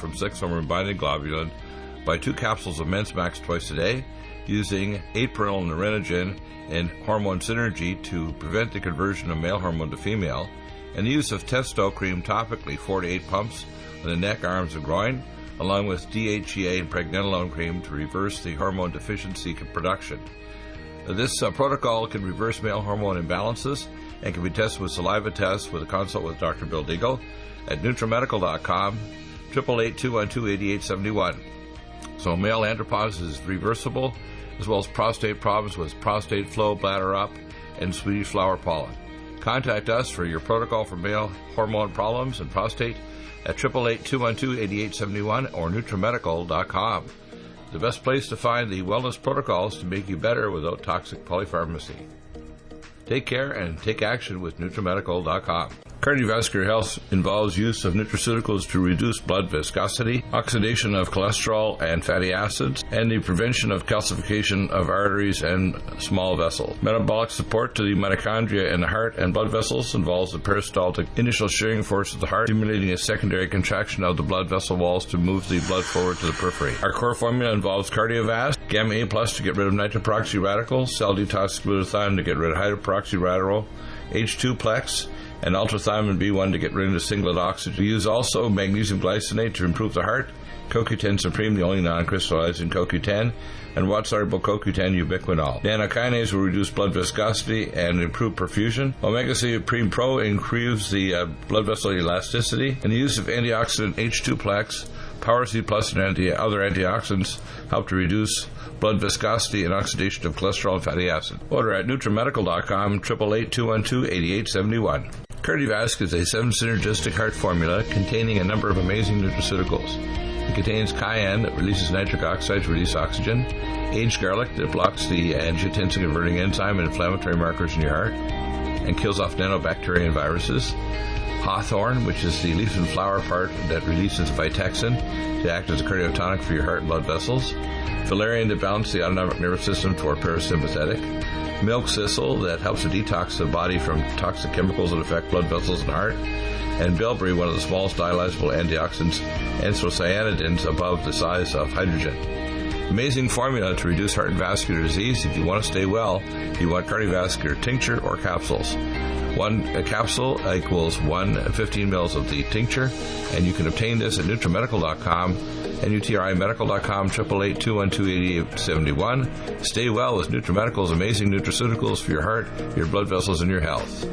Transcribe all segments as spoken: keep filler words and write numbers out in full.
from sex hormone binding globulin by two capsules of Men's Max twice a day, using eight parental Nerenogen and hormone synergy to prevent the conversion of male hormone to female, and the use of Testo cream topically four to eight pumps on the neck, arms, and groin, along with D H E A and pregnenolone cream to reverse the hormone deficiency production. This uh, protocol can reverse male hormone imbalances and can be tested with saliva tests with a consult with Doctor Bill Deagle at NutriMedical dot com, eight eight eight, two one two, eight eight seven one. So male andropause is reversible, as well as prostate problems with prostate flow, bladder up, and Swedish flower pollen. Contact us for your protocol for male hormone problems and prostate at eight eight eight, two one two, eight eight seven one or NutriMedical dot com. The best place to find the wellness protocols to make you better without toxic polypharmacy. Take care and take action with NutriMedical dot com. Cardiovascular health involves use of nutraceuticals to reduce blood viscosity, oxidation of cholesterol and fatty acids, and the prevention of calcification of arteries and small vessels. Metabolic support to the mitochondria in the heart and blood vessels involves the peristaltic initial shearing force of the heart, stimulating a secondary contraction of the blood vessel walls to move the blood forward to the periphery. Our core formula involves Cardiovasc, Gamma A plus to get rid of nitroperoxy radicals, cell detox glutathione to get rid of hydroperoxy radical, H two plex, and ultrathymine B one to get rid of singlet oxygen. We use also magnesium glycinate to improve the heart, C O Q ten Supreme, the only non-crystallizing C O Q ten, and water-soluble C O Q ten ubiquinol. Nanokinase will reduce blood viscosity and improve perfusion. Omega Supreme Pro improves the uh, blood vessel elasticity, and the use of antioxidant H two plex, Power C Plus, and anti- other antioxidants help to reduce blood viscosity and oxidation of cholesterol and fatty acid. Order at NutriMedical dot com, eight eight eight, two one two, eight eight seven one. Cardiovasc is a seven synergistic heart formula containing a number of amazing nutraceuticals. It contains cayenne that releases nitric oxide to release oxygen, aged garlic that blocks the angiotensin-converting enzyme and inflammatory markers in your heart and kills off nanobacteria and viruses, hawthorn, which is the leaf and flower part that releases vitexin to act as a cardiotonic for your heart and blood vessels, valerian to balance the autonomic nervous system for parasympathetic, milk thistle that helps to detox the body from toxic chemicals that affect blood vessels and heart, and bilberry, one of the smallest dialyzable antioxidants, anthocyanidins above the size of hydrogen. Amazing formula to reduce heart and vascular disease. If you want to stay well, you want cardiovascular tincture or capsules. One a capsule equals one fifteen mils of the tincture, and you can obtain this at NutriMedical dot com, N U T R I Medical dot com, eight eight eight, two one two, eight eight seven one. Stay well with NutriMedical's amazing nutraceuticals for your heart, your blood vessels, and your health.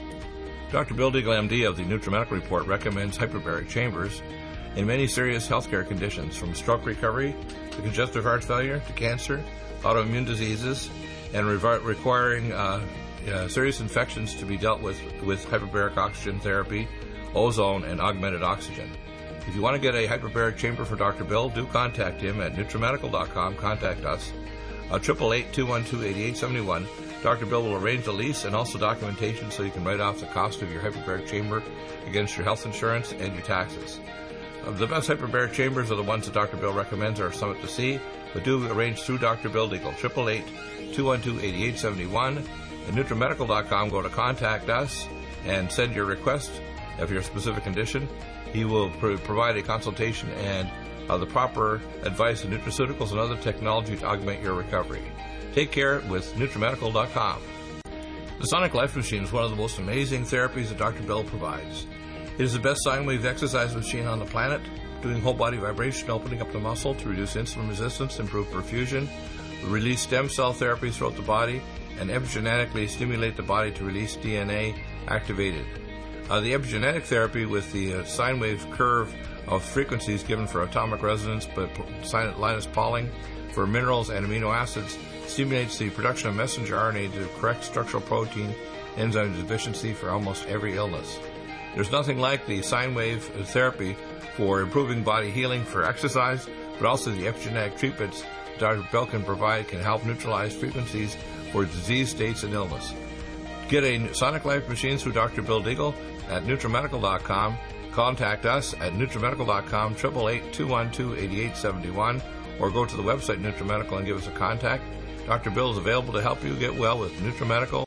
Doctor Bill Deagle, M D of the NutriMedical Report, recommends hyperbaric chambers in many serious healthcare conditions, from stroke recovery to congestive heart failure to cancer, autoimmune diseases, and revi- requiring uh, uh, serious infections to be dealt with with hyperbaric oxygen therapy, ozone, and augmented oxygen. If you want to get a hyperbaric chamber for Doctor Bill, do contact him at NutriMedical dot com. Contact us. eight eight eight, two one two, eight eight seven one. Doctor Bill will arrange the lease and also documentation so you can write off the cost of your hyperbaric chamber against your health insurance and your taxes. Uh, the best hyperbaric chambers are the ones that Doctor Bill recommends are Summit to See, but do arrange through Doctor Bill Deagle. eight eight eight, two one two, eight eight seven one. At NutriMedical dot com, go to Contact Us and send your request of your specific condition. He will pro- provide a consultation and uh, the proper advice of nutraceuticals and other technology to augment your recovery. Take care with NutriMedical dot com. The Sonic Life Machine is one of the most amazing therapies that Doctor Bill provides. It is the best sine wave exercise machine on the planet, doing whole body vibration, opening up the muscle to reduce insulin resistance, improve perfusion, release stem cell therapies throughout the body, and epigenetically stimulate the body to release D N A activated. Uh, the epigenetic therapy with the uh, sine wave curve of frequencies given for atomic resonance, but Linus Pauling for minerals and amino acids stimulates the production of messenger R N A to correct structural protein enzyme deficiency for almost every illness. There's nothing like the sine wave therapy for improving body healing for exercise, but also the epigenetic treatments Doctor Bill can provide can help neutralize frequencies for disease states and illness. Get a Sonic Life machine through Doctor Bill Deagle at NutriMedical dot com. Contact us at NutriMedical dot com, eight eight eight, two one two, eight eight seven one, or go to the website NutriMedical and give us a contact. Doctor Bill is available to help you get well with NutriMedical.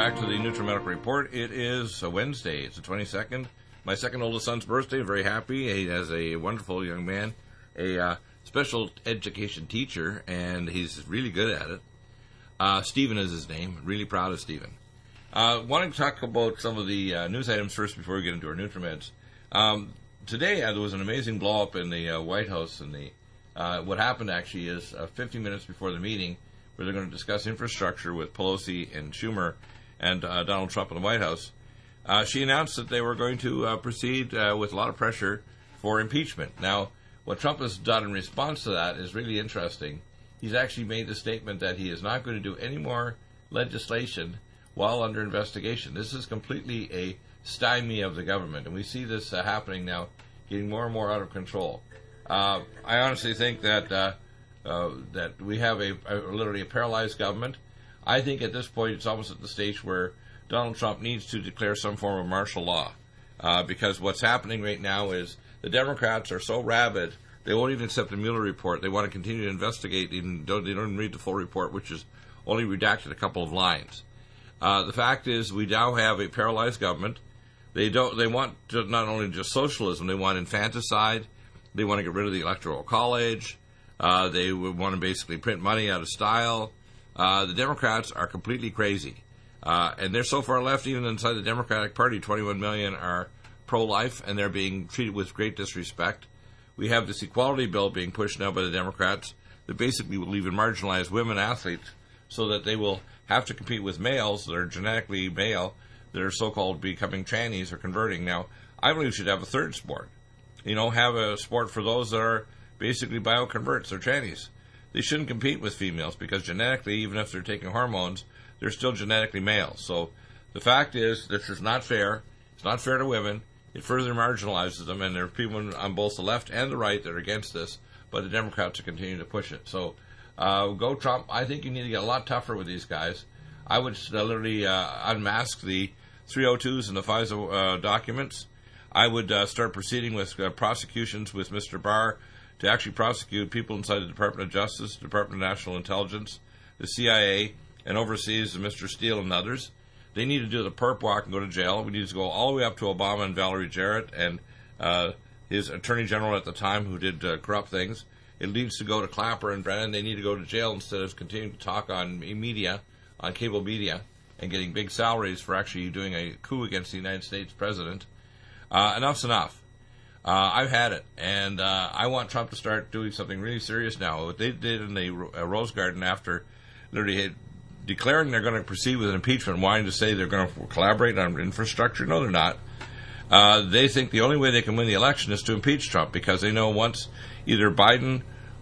back to the NutriMedical Report. It is a Wednesday. It's the twenty-second. My second oldest son's birthday. Very happy. He has a wonderful young man, a uh, special education teacher, and he's really good at it. Uh, Stephen is his name. Really proud of Stephen. Uh, wanting to talk about some of the uh, news items first before we get into our NutriMeds. Um, today uh, there was an amazing blow-up in the uh, White House. And the uh, what happened actually is uh, fifty minutes before the meeting, where they're going to discuss infrastructure with Pelosi and Schumer and uh, Donald Trump in the White House, uh, she announced that they were going to uh, proceed uh, with a lot of pressure for impeachment. Now, what Trump has done in response to that is really interesting. He's actually made the statement that he is not going to do any more legislation while under investigation. This is completely a stymie of the government, and we see this uh, happening now, getting more and more out of control. Uh, I honestly think that uh, uh, that we have a, a literally a paralyzed government. I think at this point it's almost at the stage where Donald Trump needs to declare some form of martial law, uh, because what's happening right now is the Democrats are so rabid they won't even accept the Mueller report. They want to continue to investigate. Even don't, they don't even read the full report, which is only redacted a couple of lines. Uh, the fact is, we now have a paralyzed government. They don't. They want to, not only just socialism. They want infanticide. They want to get rid of the Electoral College. Uh, they would want to basically print money out of style. Uh, the Democrats are completely crazy. Uh, and they're so far left, even inside the Democratic Party, twenty-one million are pro-life, and they're being treated with great disrespect. We have this equality bill being pushed now by the Democrats that basically will even marginalize women athletes so that they will have to compete with males that are genetically male that are so-called becoming trannies or converting. Now, I believe we should have a third sport. You know, have a sport for those that are basically bioconverts or trannies. They shouldn't compete with females because genetically, even if they're taking hormones, they're still genetically males. So the fact is, this is not fair. It's not fair to women. It further marginalizes them, and there are people on both the left and the right that are against this, but the Democrats are continuing to push it. So uh, go Trump. I think you need to get a lot tougher with these guys. I would uh, literally uh, unmask the three oh twos and the FISA uh, documents. I would uh, start proceeding with uh, prosecutions with Mister Barr to actually prosecute people inside the Department of Justice, Department of National Intelligence, the C I A, and overseas Mister Steele and others. They need to do the perp walk and go to jail. We need to go all the way up to Obama and Valerie Jarrett and uh, his attorney general at the time who did uh, corrupt things. It needs to go to Clapper and Brennan. They need to go to jail instead of continuing to talk on media, on cable media, and getting big salaries for actually doing a coup against the United States president. Uh, enough's enough. Uh, I've had it, and uh, I want Trump to start doing something really serious now. What they did in the uh, Rose Garden after literally had declaring they're going to proceed with an impeachment, wanting to say they're going to collaborate on infrastructure. No, they're not. Uh, they think the only way they can win the election is to impeach Trump because they know once either Biden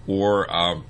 or um,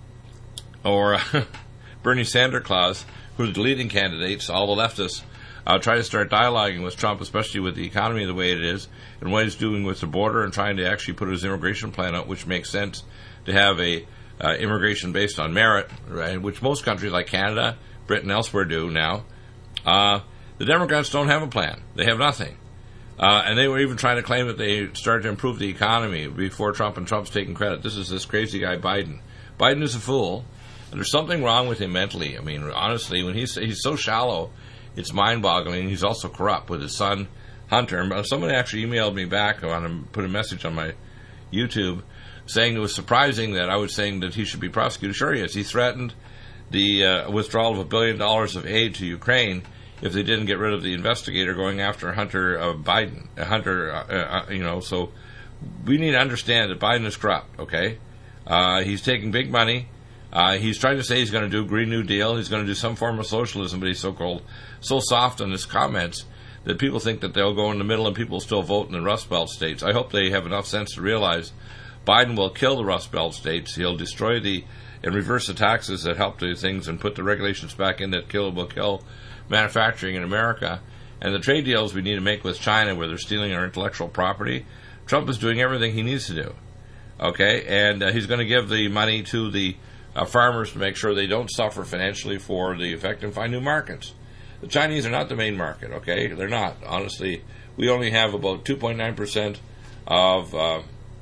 or Bernie Sanders, who are the leading candidates, all the leftists, uh, try to start dialoguing with Trump, especially with the economy the way it is, and what he's doing with the border and trying to actually put his immigration plan out, which makes sense to have a Uh, immigration based on merit, right, which most countries like Canada, Britain, elsewhere do now. Uh, the Democrats don't have a plan. They have nothing. Uh, and they were even trying to claim that they started to improve the economy before Trump, and Trump's taking credit. This is this crazy guy, Biden. Biden is a fool, and there's something wrong with him mentally. I mean, honestly, when he's, he's so shallow, it's mind-boggling. He's also corrupt with his son, Hunter. Somebody actually emailed me back and put a message on my YouTube saying it was surprising that I was saying that he should be prosecuted. Sure he is. He threatened the uh, withdrawal of a billion dollars of aid to Ukraine if they didn't get rid of the investigator going after Hunter uh, Biden. Uh, Hunter, uh, uh, you know, so we need to understand that Biden is corrupt, okay? Uh, he's taking big money. Uh, he's trying to say he's going to do a Green New Deal. He's going to do some form of socialism, but he's so-called so soft on his comments that people think that they'll go in the middle and people will still vote in the Rust Belt states. I hope they have enough sense to realize Biden will kill the Rust Belt states. He'll destroy the and reverse the taxes that help do things and put the regulations back in that kill will kill manufacturing in America. And the trade deals we need to make with China where they're stealing our intellectual property, Trump is doing everything he needs to do. Okay? And uh, he's going to give the money to the uh, farmers to make sure they don't suffer financially for the effect and find new markets. The Chinese are not the main market, okay? They're not. Honestly, we only have about two point nine percent of... Uh,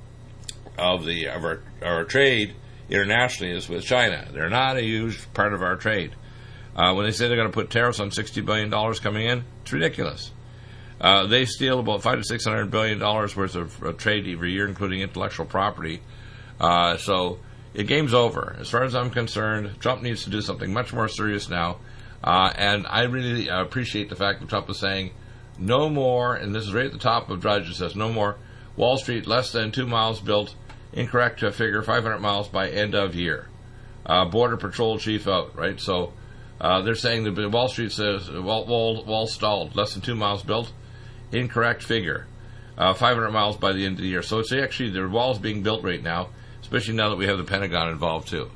of the of our, our trade internationally is with China. They're not a huge part of our trade. Uh, when they say they're going to put tariffs on sixty billion dollars coming in, it's ridiculous. Uh, they steal about five to six hundred billion dollars worth of uh, trade every year, including intellectual property. Uh, so the game's over. As far as I'm concerned, Trump needs to do something much more serious now. Uh, and I really uh, appreciate the fact that Trump is saying no more, and this is right at the top of Drudge, it says no more Wall Street less than two miles built, incorrect figure, five hundred miles by end of year. Uh, Border Patrol chief out, right? So uh, they're saying that Wall Street says wall, wall, wall stalled, less than two miles built, incorrect figure, uh, five hundred miles by the end of the year. So it's actually, the wall's being built right now, especially now that we have the Pentagon involved too.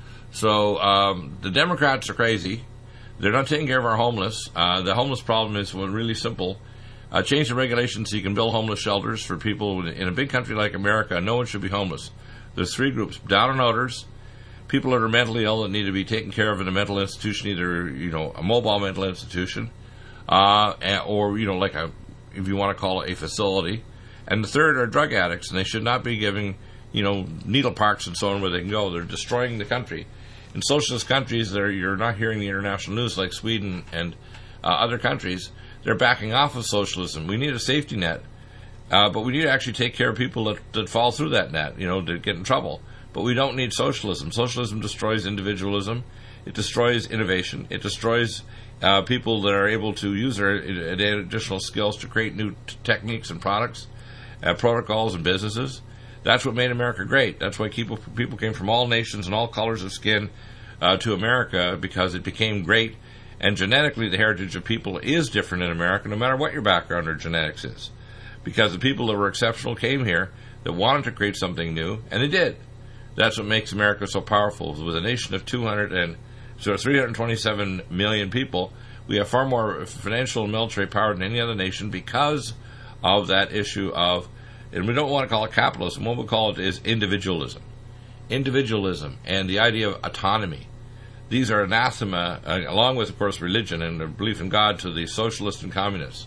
So um, the Democrats are crazy. They're not taking care of our homeless. Uh, the homeless problem is well, really simple. Uh, change the regulations so you can build homeless shelters for people in a big country like America. No one should be homeless. There's three groups: down and outers, people that are mentally ill that need to be taken care of in a mental institution, either you know a mobile mental institution, uh, or you know like a, if you want to call it a facility. And the third are drug addicts, and they should not be giving you know needle parks and so on where they can go. They're destroying the country. In socialist countries, there you're not hearing the international news like Sweden and uh, other countries. They're backing off of socialism. We need a safety net, uh, but we need to actually take care of people that, that fall through that net, you know, to get in trouble. But we don't need socialism. Socialism destroys individualism. It destroys innovation. It destroys uh, people that are able to use their additional skills to create new t- techniques and products, uh, protocols and businesses. That's what made America great. That's why people people came from all nations and all colors of skin uh, to America, because it became great. And genetically, the heritage of people is different in America, no matter what your background or genetics is. Because the people that were exceptional came here, that wanted to create something new, and they did. That's what makes America so powerful. With a nation of two hundred and so three hundred twenty-seven million people, we have far more financial and military power than any other nation because of that issue of, and we don't want to call it capitalism, what we call it is individualism. Individualism and the idea of autonomy. These are anathema, uh, along with, of course, religion and the belief in God, to the socialists and communists.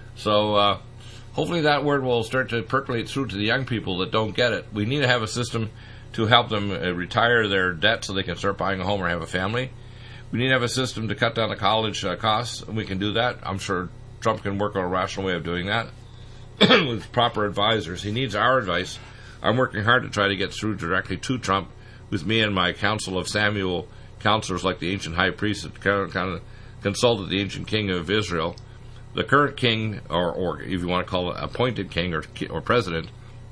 So uh, hopefully that word will start to percolate through to the young people that don't get it. We need to have a system to help them uh, retire their debt so they can start buying a home or have a family. We need to have a system to cut down the college uh, costs, and we can do that. I'm sure Trump can work on a rational way of doing that with proper advisors. He needs our advice. I'm working hard to try to get through directly to Trump with me and my council of Samuel counselors, like the ancient high priest that kind of consulted the ancient king of Israel. The current king, or, or if you want to call it appointed king or, or president,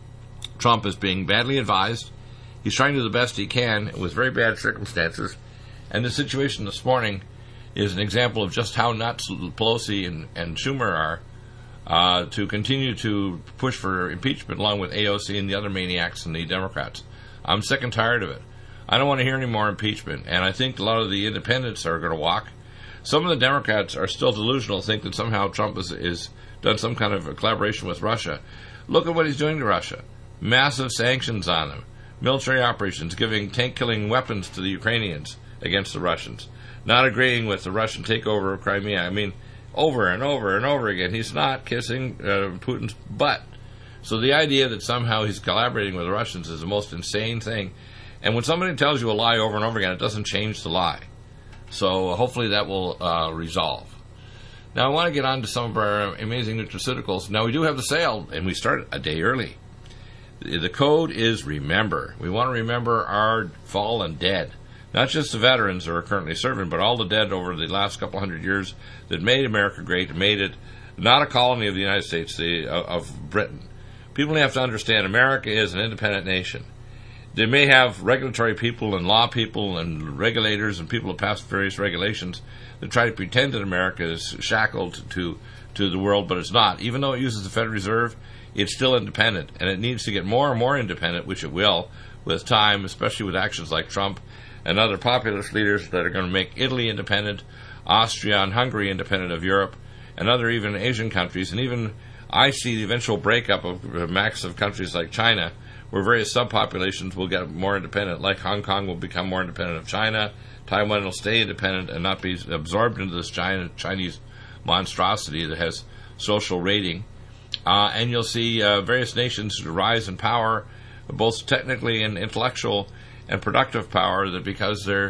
Trump, is being badly advised. He's trying to do the best he can with very bad circumstances. And the situation this morning is an example of just how nuts Pelosi and, and Schumer are uh, to continue to push for impeachment along with A O C and the other maniacs and the Democrats. I'm sick and tired of it. I don't want to hear any more impeachment, and I think a lot of the independents are going to walk. Some of the Democrats are still delusional, think that somehow Trump is, is done some kind of a collaboration with Russia. Look at what he's doing to Russia. Massive sanctions on them. Military operations, giving tank-killing weapons to the Ukrainians against the Russians. Not agreeing with the Russian takeover of Crimea. I mean, over and over and over again. He's not kissing uh, Putin's butt. So the idea that somehow he's collaborating with the Russians is the most insane thing. And when somebody tells you a lie over and over again, it doesn't change the lie. So hopefully that will uh, resolve. Now I want to get on to some of our amazing nutraceuticals. Now we do have the sale, and we start a day early. The code is REMEMBER. We want to remember our fallen dead. Not just the veterans who are currently serving, but all the dead over the last couple hundred years that made America great, made it not a colony of the United States, the, of Britain. People have to understand America is an independent nation. They may have regulatory people and law people and regulators and people who pass various regulations that try to pretend that America is shackled to, to the world, but it's not. Even though it uses the Federal Reserve, it's still independent, and it needs to get more and more independent, which it will with time, especially with actions like Trump and other populist leaders that are going to make Italy independent, Austria and Hungary independent of Europe, and other even Asian countries. And even I see the eventual breakup of massive countries like China, where various subpopulations will get more independent, like Hong Kong will become more independent of China, Taiwan will stay independent and not be absorbed into this China, Chinese monstrosity that has social rating. Uh, and you'll see uh, various nations rise in power, both technically and intellectual and productive power, that because they're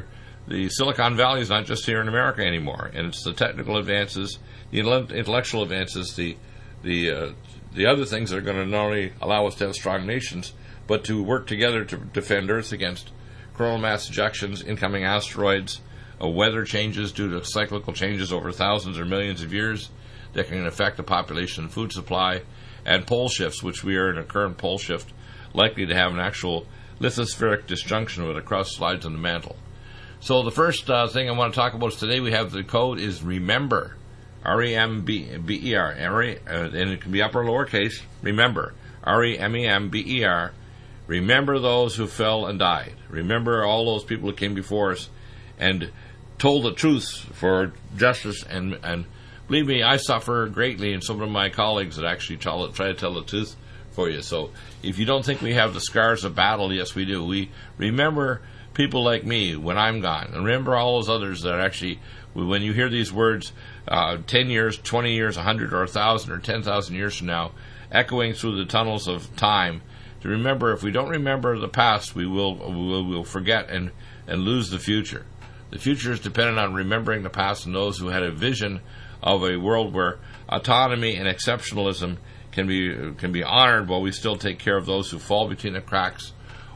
the Silicon Valley is not just here in America anymore, and it's the technical advances, the intellectual advances, the the uh, the other things that are going to not only allow us to have strong nations, but to work together to defend Earth against coronal mass ejections, incoming asteroids, uh, weather changes due to cyclical changes over thousands or millions of years that can affect the population and food supply, and pole shifts, which we are in a current pole shift, likely to have an actual lithospheric disjunction where the crust slides on the mantle. So the first uh, thing I want to talk about is today we have the code is remember, R E M B E R, and it can be upper or lowercase, remember, R E M E M B E R, remember those who fell and died. Remember all those people who came before us and told the truth for justice, and, and believe me, I suffer greatly, and some of my colleagues that actually try to tell the truth for you. So if you don't think we have the scars of battle, yes, we do. We remember people like me when I'm gone, and remember all those others that actually, when you hear these words, uh, ten years, twenty years, a hundred, or a thousand, or ten thousand years from now, echoing through the tunnels of time, to remember, if we don't remember the past, we will we will we'll forget and, and lose the future. The future is dependent on remembering the past and those who had a vision of a world where autonomy and exceptionalism can be can be honored, while we still take care of those who fall between the cracks,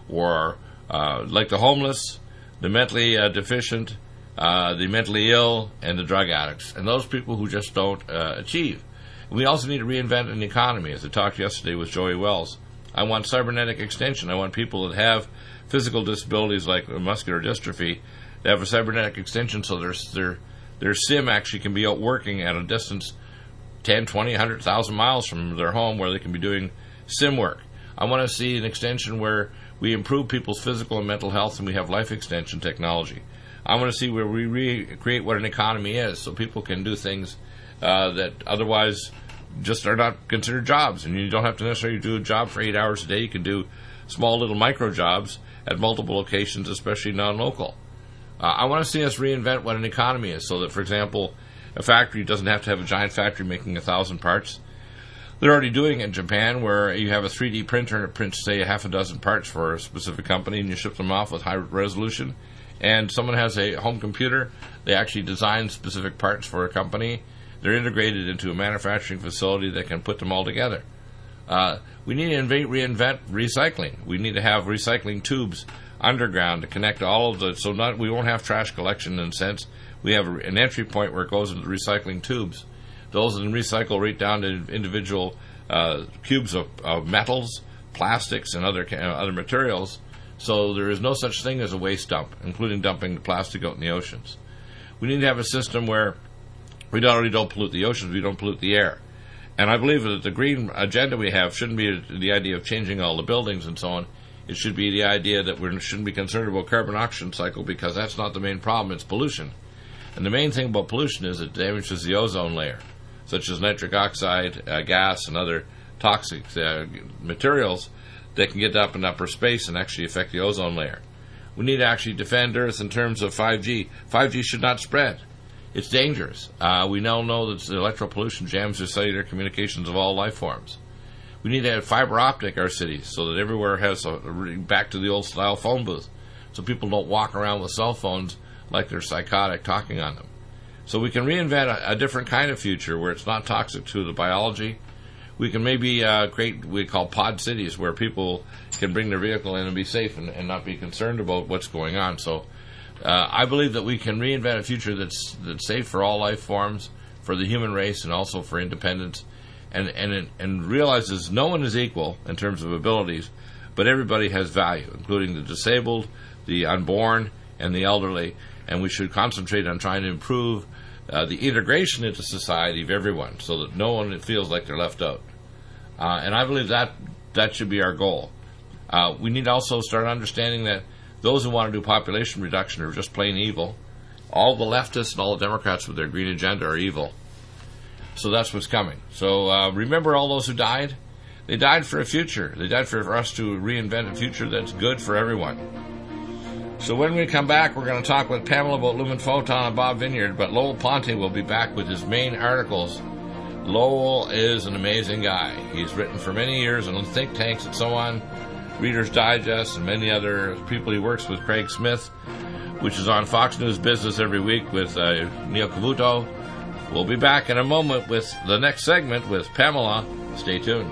or uh, like the homeless, the mentally uh, deficient, uh, the mentally ill, and the drug addicts, and those people who just don't uh, achieve. We also need to reinvent an economy. As I talked yesterday with Joey Wells, I want cybernetic extension. I want people that have physical disabilities like muscular dystrophy to have a cybernetic extension, so their their their sim actually can be out working at a distance ten, twenty, one hundred thousand miles from their home, where they can be doing sim work. I want to see an extension where we improve people's physical and mental health, and we have life extension technology. I want to see where we recreate what an economy is, so people can do things uh, that otherwise just are not considered jobs. And you don't have to necessarily do a job for eight hours a day. You can do small little micro jobs at multiple locations, especially non-local. Uh, I want to see us reinvent what an economy is, so that, for example, a factory doesn't have to have a giant factory making a thousand parts. They're already doing it in Japan, where you have a three D printer and it prints, say, a half a dozen parts for a specific company, and you ship them off with high resolution. And someone has a home computer. They actually design specific parts for a company. They're integrated into a manufacturing facility that can put them all together. Uh, we need to invent, reinvent recycling. We need to have recycling tubes underground to connect all of the, so not we won't have trash collection in a sense. We have an entry point where it goes into the recycling tubes. Those then recycle right down to individual uh, cubes of, of metals, plastics, and other uh, other materials. So there is no such thing as a waste dump, including dumping the plastic out in the oceans. We need to have a system where we not only don't pollute the oceans, we don't pollute the air. And I believe that the green agenda we have shouldn't be the idea of changing all the buildings and so on. It should be the idea that we shouldn't be concerned about carbon oxygen cycle, because that's not the main problem, it's pollution. And the main thing about pollution is it damages the ozone layer, such as nitric oxide, uh, gas, and other toxic uh, materials that can get up in upper space and actually affect the ozone layer. We need to actually defend Earth in terms of five G. five G should not spread. It's dangerous. Uh, we now know that the electropollution jams the cellular communications of all life forms. We need to have fiber optic our cities, so that everywhere has a, back to the old style phone booth, so people don't walk around with cell phones like they're psychotic talking on them. So we can reinvent a, a different kind of future where it's not toxic to the biology. We can maybe uh, create what we call pod cities, where people can bring their vehicle in and be safe and, and not be concerned about what's going on. So uh, I believe that we can reinvent a future that's that's safe for all life forms, for the human race, and also for independence, and and and realizes no one is equal in terms of abilities, but everybody has value, including the disabled, the unborn, and the elderly. And we should concentrate on trying to improve uh, the integration into society of everyone, so that no one feels like they're left out. Uh, and I believe that that should be our goal. Uh, we need to also start understanding that those who want to do population reduction are just plain evil. All the leftists and all the Democrats with their green agenda are evil. So that's what's coming. So uh, remember all those who died? They died for a future. They died for, for us to reinvent a future that's good for everyone. So when we come back, we're going to talk with Pamela about Lumen Photon and Bob Vineyard, but Lowell Ponte will be back with his main articles. Lowell is an amazing guy. He's written for many years on think tanks and so on, Reader's Digest, and many other people he works with, Craig Smith. which is on Fox News Business every week with uh, Neil Cavuto. We'll be back in a moment with the next segment with Pamela. Stay tuned.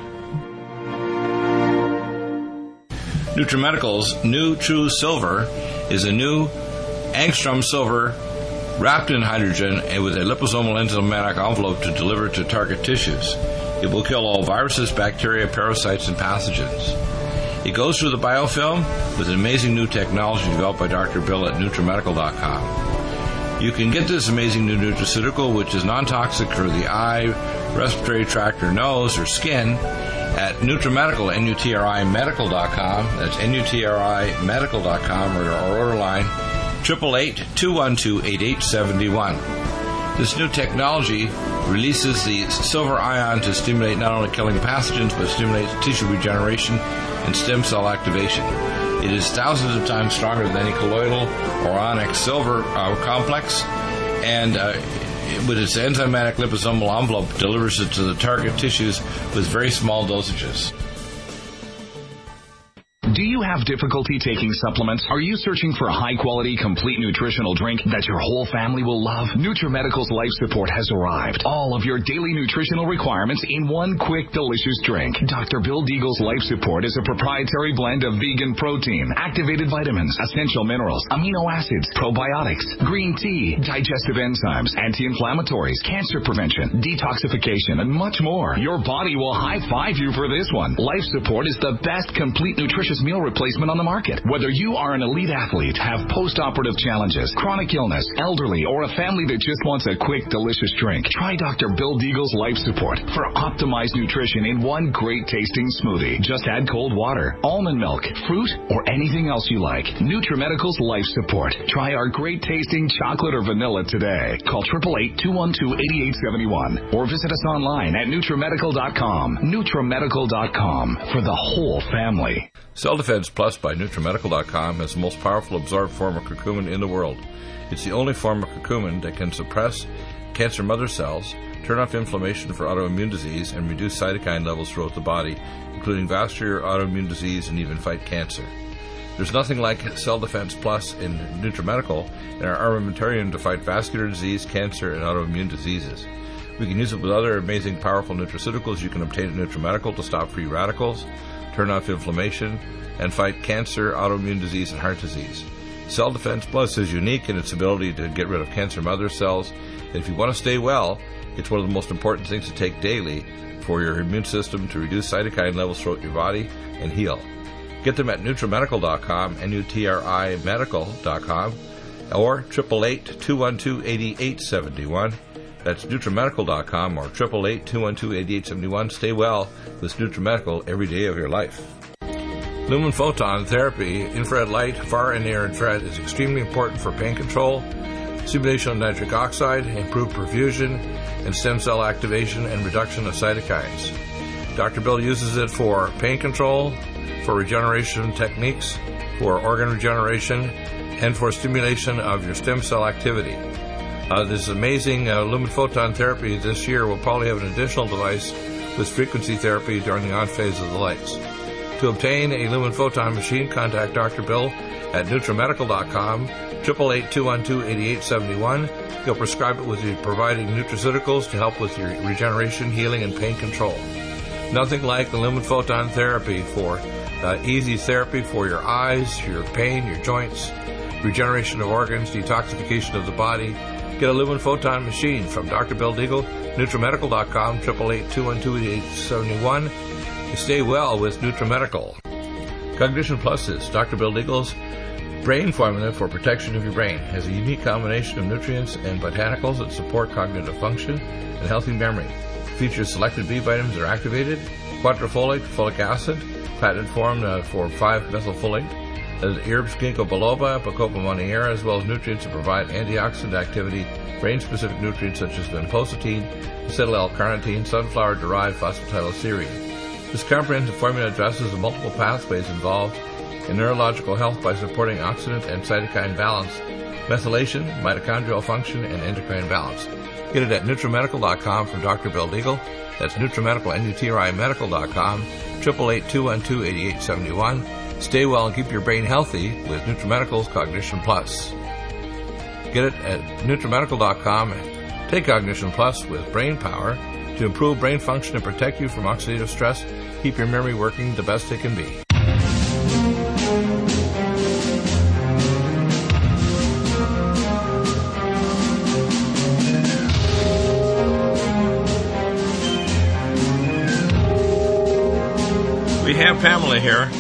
NutriMedical's new True Silver is a new angstrom silver wrapped in hydrogen and with a liposomal enzymatic envelope to deliver to target tissues. It will kill all viruses, bacteria, parasites, and pathogens. It goes through the biofilm with an amazing new technology developed by Doctor Bill at NutriMedical dot com. You can get this amazing new nutraceutical, which is non-toxic for the eye, respiratory tract, or nose, or skin, at NutriMedical, N U T R I Medical dot com. That's N U T R I Medical dot com, or our order line, eight eight eight, two one two, eight eight seven one. This new technology releases the silver ion to stimulate not only killing pathogens, but stimulates tissue regeneration and stem cell activation. It is thousands of times stronger than any colloidal or onyx silver uh, complex, and uh, with its enzymatic liposomal envelope, delivers it to the target tissues with very small dosages. Do you have difficulty taking supplements? Are you searching for a high-quality, complete nutritional drink that your whole family will love? NutriMedical's Life Support has arrived. All of your daily nutritional requirements in one quick, delicious drink. Doctor Bill Deagle's Life Support is a proprietary blend of vegan protein, activated vitamins, essential minerals, amino acids, probiotics, green tea, digestive enzymes, anti-inflammatories, cancer prevention, detoxification, and much more. Your body will high-five you for this one. Life Support is the best complete nutritious meal replacement on the market. Whether you are an elite athlete, have post-operative challenges, chronic illness, elderly, or a family that just wants a quick, delicious drink, try Doctor Bill Deagle's Life Support for optimized nutrition in one great tasting smoothie. Just add cold water, almond milk, fruit, or anything else you like. NutriMedical's Life Support. Try our great tasting chocolate or vanilla today. Call eight eight eight, two one two, eight eight seven one or visit us online at NutriMedical dot com. NutriMedical dot com for the whole family. Cell Defense Plus by NutriMedical dot com has the most powerful absorbed form of curcumin in the world. It's the only form of curcumin that can suppress cancer mother cells, turn off inflammation for autoimmune disease, and reduce cytokine levels throughout the body, including vascular, autoimmune disease, and even fight cancer. There's nothing like Cell Defense Plus in NutriMedical and our armamentarium to fight vascular disease, cancer, and autoimmune diseases. We can use it with other amazing, powerful nutraceuticals you can obtain at NutriMedical to stop free radicals, turn off inflammation, and fight cancer, autoimmune disease, and heart disease. Cell Defense Plus is unique in its ability to get rid of cancer mother cells. And if you want to stay well, it's one of the most important things to take daily for your immune system to reduce cytokine levels throughout your body and heal. Get them at NutriMedical dot com, N U T R I Medical dot com, or eight eight eight, two one two, eight eight seven one. That's NutriMedical dot com or eight eight eight, two one two, eight eight seven one. Stay well with NutriMedical every day of your life. Lumen photon therapy, infrared light, far and near infrared, is extremely important for pain control, stimulation of nitric oxide, improved perfusion, and stem cell activation and reduction of cytokines. Doctor Bill uses it for pain control, for regeneration techniques, for organ regeneration, and for stimulation of your stem cell activity. Uh, this amazing uh, lumen photon therapy this year will probably have an additional device with frequency therapy during the on phase of the lights. To obtain a lumen photon machine, contact Doctor Bill at NutriMedical dot com, eight eight eight, two one two, eight eight seven one. He'll prescribe it with you providing nutraceuticals to help with your regeneration, healing, and pain control. Nothing like the lumen photon therapy for uh, easy therapy for your eyes, your pain, your joints, regeneration of organs, detoxification of the body. Get a lumen photon machine from Doctor Bill Deagle, NutriMedical dot com, eight eight eight, two one two, eight eight seven one. Stay well with NutriMedical. Cognition Plus is Doctor Bill Deagle's brain formula for protection of your brain. It has a unique combination of nutrients and botanicals that support cognitive function and healthy memory. It features selected B vitamins that are activated, quadrifolate, folic acid, patented form uh, for five methylfolate, uh, herbs ginkgo biloba, bacopa monnieri, as well as nutrients that provide antioxidant activity, brain-specific nutrients such as vinpocetine, acetyl-L-carnitine, sunflower-derived phosphatidylserine. This comprehensive formula addresses the multiple pathways involved in neurological health by supporting oxidant and cytokine balance, methylation, mitochondrial function, and endocrine balance. Get it at NutriMedical dot com from Doctor Bill Deagle. That's NutriMedical, N U T R I Medical dot com, eight eight eight, two one two, eight eight seven one. Stay well and keep your brain healthy with NutriMedical's Cognition Plus. Get it at NutriMedical dot com. Take Cognition Plus with brain power to improve brain function and protect you from oxidative stress. Keep your memory working the best it can be. We have Pamela here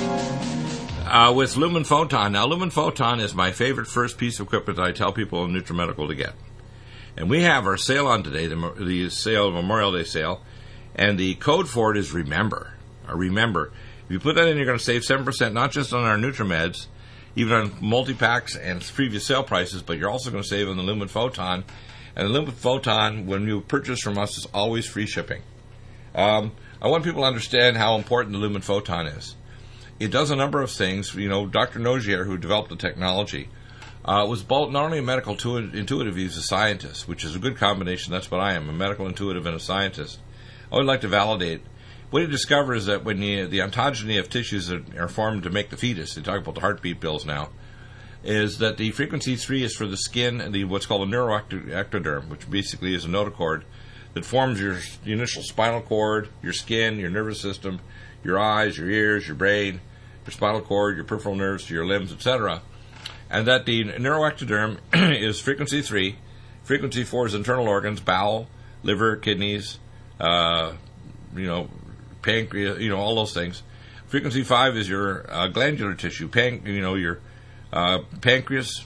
uh, with Lumen Photon. Now, Lumen Photon is my favorite first piece of equipment that I tell people in NutriMedical to get. And we have our sale on today, the, the sale, Memorial Day sale, and the code for it is REMEMBER. Uh, remember, if you put that in, you're going to save seven percent, not just on our NutriMeds, even on multi-packs and previous sale prices, but you're also going to save on the Lumen Photon. And the Lumen Photon, when you purchase from us, is always free shipping. Um, I want people to understand how important the Lumen Photon is. It does a number of things. You know, Doctor Nogier, who developed the technology, Uh, was both not only a medical intuitive, he's a scientist, which is a good combination. That's what I am, a medical intuitive and a scientist. I would like to validate. What he discovered is that when you, the ontogeny of tissues that are formed to make the fetus, they talk about the heartbeat pills now, is that the frequency three is for the skin and the what's called a neuroectoderm, which basically is a notochord that forms your, your initial spinal cord, your skin, your nervous system, your eyes, your ears, your brain, your spinal cord, your peripheral nerves, your limbs, et cetera, and that the neuroectoderm is frequency three, frequency four is internal organs, bowel, liver, kidneys, uh, you know, pancreas, you know, all those things. Frequency five is your uh, glandular tissue, pan- you know, your uh, pancreas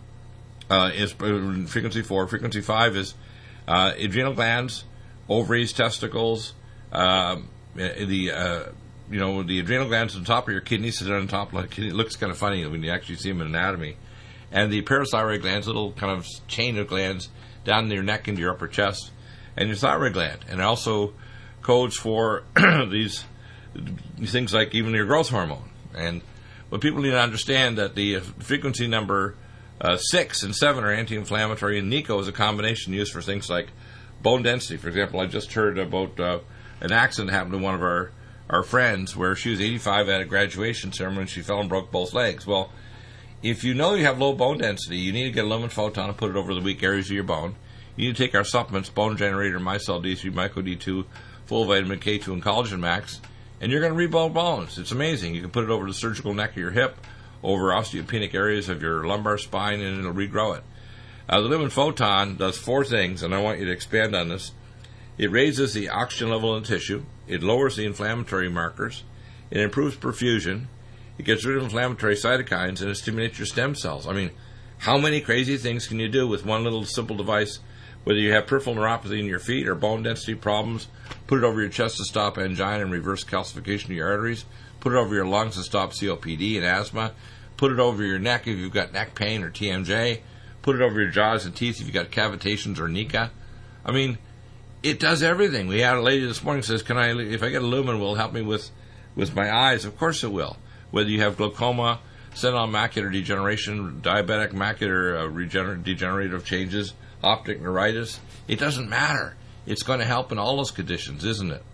uh, is uh, frequency four. Frequency five is uh, adrenal glands, ovaries, testicles, uh, the uh, you know, the adrenal glands on top of your kidneys sit on top. Like it looks kind of funny when you actually see them in anatomy. And the parathyroid glands, little kind of chain of glands down your neck into your upper chest, and your thyroid gland. And also codes for these things like even your growth hormone. And what people need to understand that the frequency number uh, six and seven are anti-inflammatory, and NICO is a combination used for things like bone density. For example, I just heard about uh, an accident happened to one of our our friends where she was eighty-five at a graduation ceremony and she fell and broke both legs. Well, if you know you have low bone density, you need to get a Lumen Photon and put it over the weak areas of your bone. You need to take our supplements, Bone Generator, MyCell D three, Myco D two, Full Vitamin K two, and Collagen Max, and you're going to rebuild bones. It's amazing. You can put it over the surgical neck of your hip, over osteopenic areas of your lumbar spine, and it'll regrow it. Uh, the Lumen Photon does four things, and I want you to expand on this. It raises the oxygen level in tissue. It lowers the inflammatory markers. It improves perfusion. It gets rid of inflammatory cytokines, and it stimulates your stem cells. I mean, how many crazy things can you do with one little simple device? Whether you have peripheral neuropathy in your feet or bone density problems, put it over your chest to stop angina and reverse calcification of your arteries. Put it over your lungs to stop C O P D and asthma. Put it over your neck if you've got neck pain or T M J. Put it over your jaws and teeth if you've got cavitations or NICA. I mean, it does everything. We had a lady this morning says, "Can I, if I get a Lumen, will it help me with, with my eyes?" Of course it will. Whether you have glaucoma, senile macular degeneration, diabetic macular uh, regener- degenerative changes, optic neuritis, it doesn't matter. It's going to help in all those conditions, isn't it?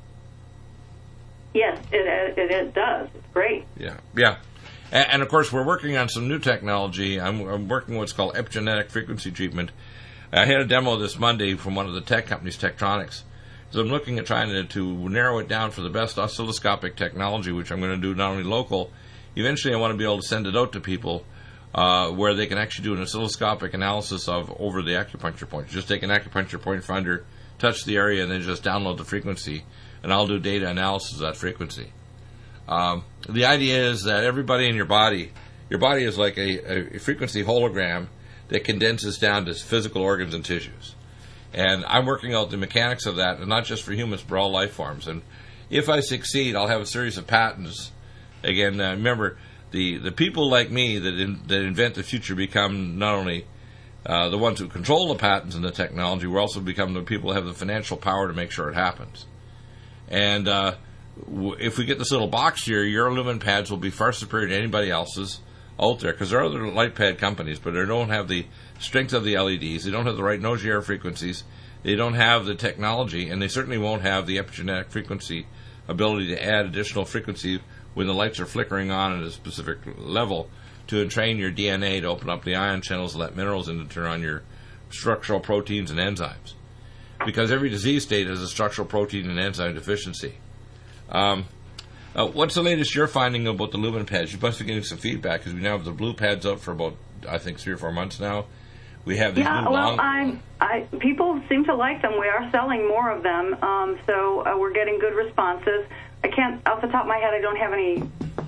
Yes, it it, it does. It's great. Yeah, yeah. And, and of course, we're working on some new technology. I'm, I'm working on what's called epigenetic frequency treatment. I had a demo this Monday from one of the tech companies, Tektronix. So I'm looking at trying to, to narrow it down for the best oscilloscopic technology, which I'm going to do not only local. Eventually, I want to be able to send it out to people uh, where they can actually do an oscilloscopic analysis of over the acupuncture point. Just take an acupuncture point finder, touch the area, and then just download the frequency, and I'll do data analysis of that frequency. Um, the idea is that everybody in your body, your body is like a, a frequency hologram that condenses down to physical organs and tissues. And I'm working out the mechanics of that, and not just for humans, but all life forms. And if I succeed, I'll have a series of patents. Again, uh, remember, the, the people like me that in, that invent the future become not only uh, the ones who control the patents and the technology, we also become the people who have the financial power to make sure it happens. And uh, w- if we get this little box here, your Lumen pads will be far superior to anybody else's out there, because there are other light pad companies, but they don't have the strength of the L E Ds, they don't have the right Nogier frequencies, they don't have the technology, and they certainly won't have the epigenetic frequency ability to add additional frequency when the lights are flickering on at a specific level to entrain your D N A to open up the ion channels and let minerals in to turn on your structural proteins and enzymes. Because every disease state has a structural protein and enzyme deficiency. Um, uh, what's the latest you're finding about the lumen pads? You must be getting some feedback because we now have the blue pads out for about, I think, three or four months now. We have these yeah, blue well, long... I, I, people seem to like them. We are selling more of them, um, so uh, we're getting good responses. I can't, off the top of my head, I don't have any.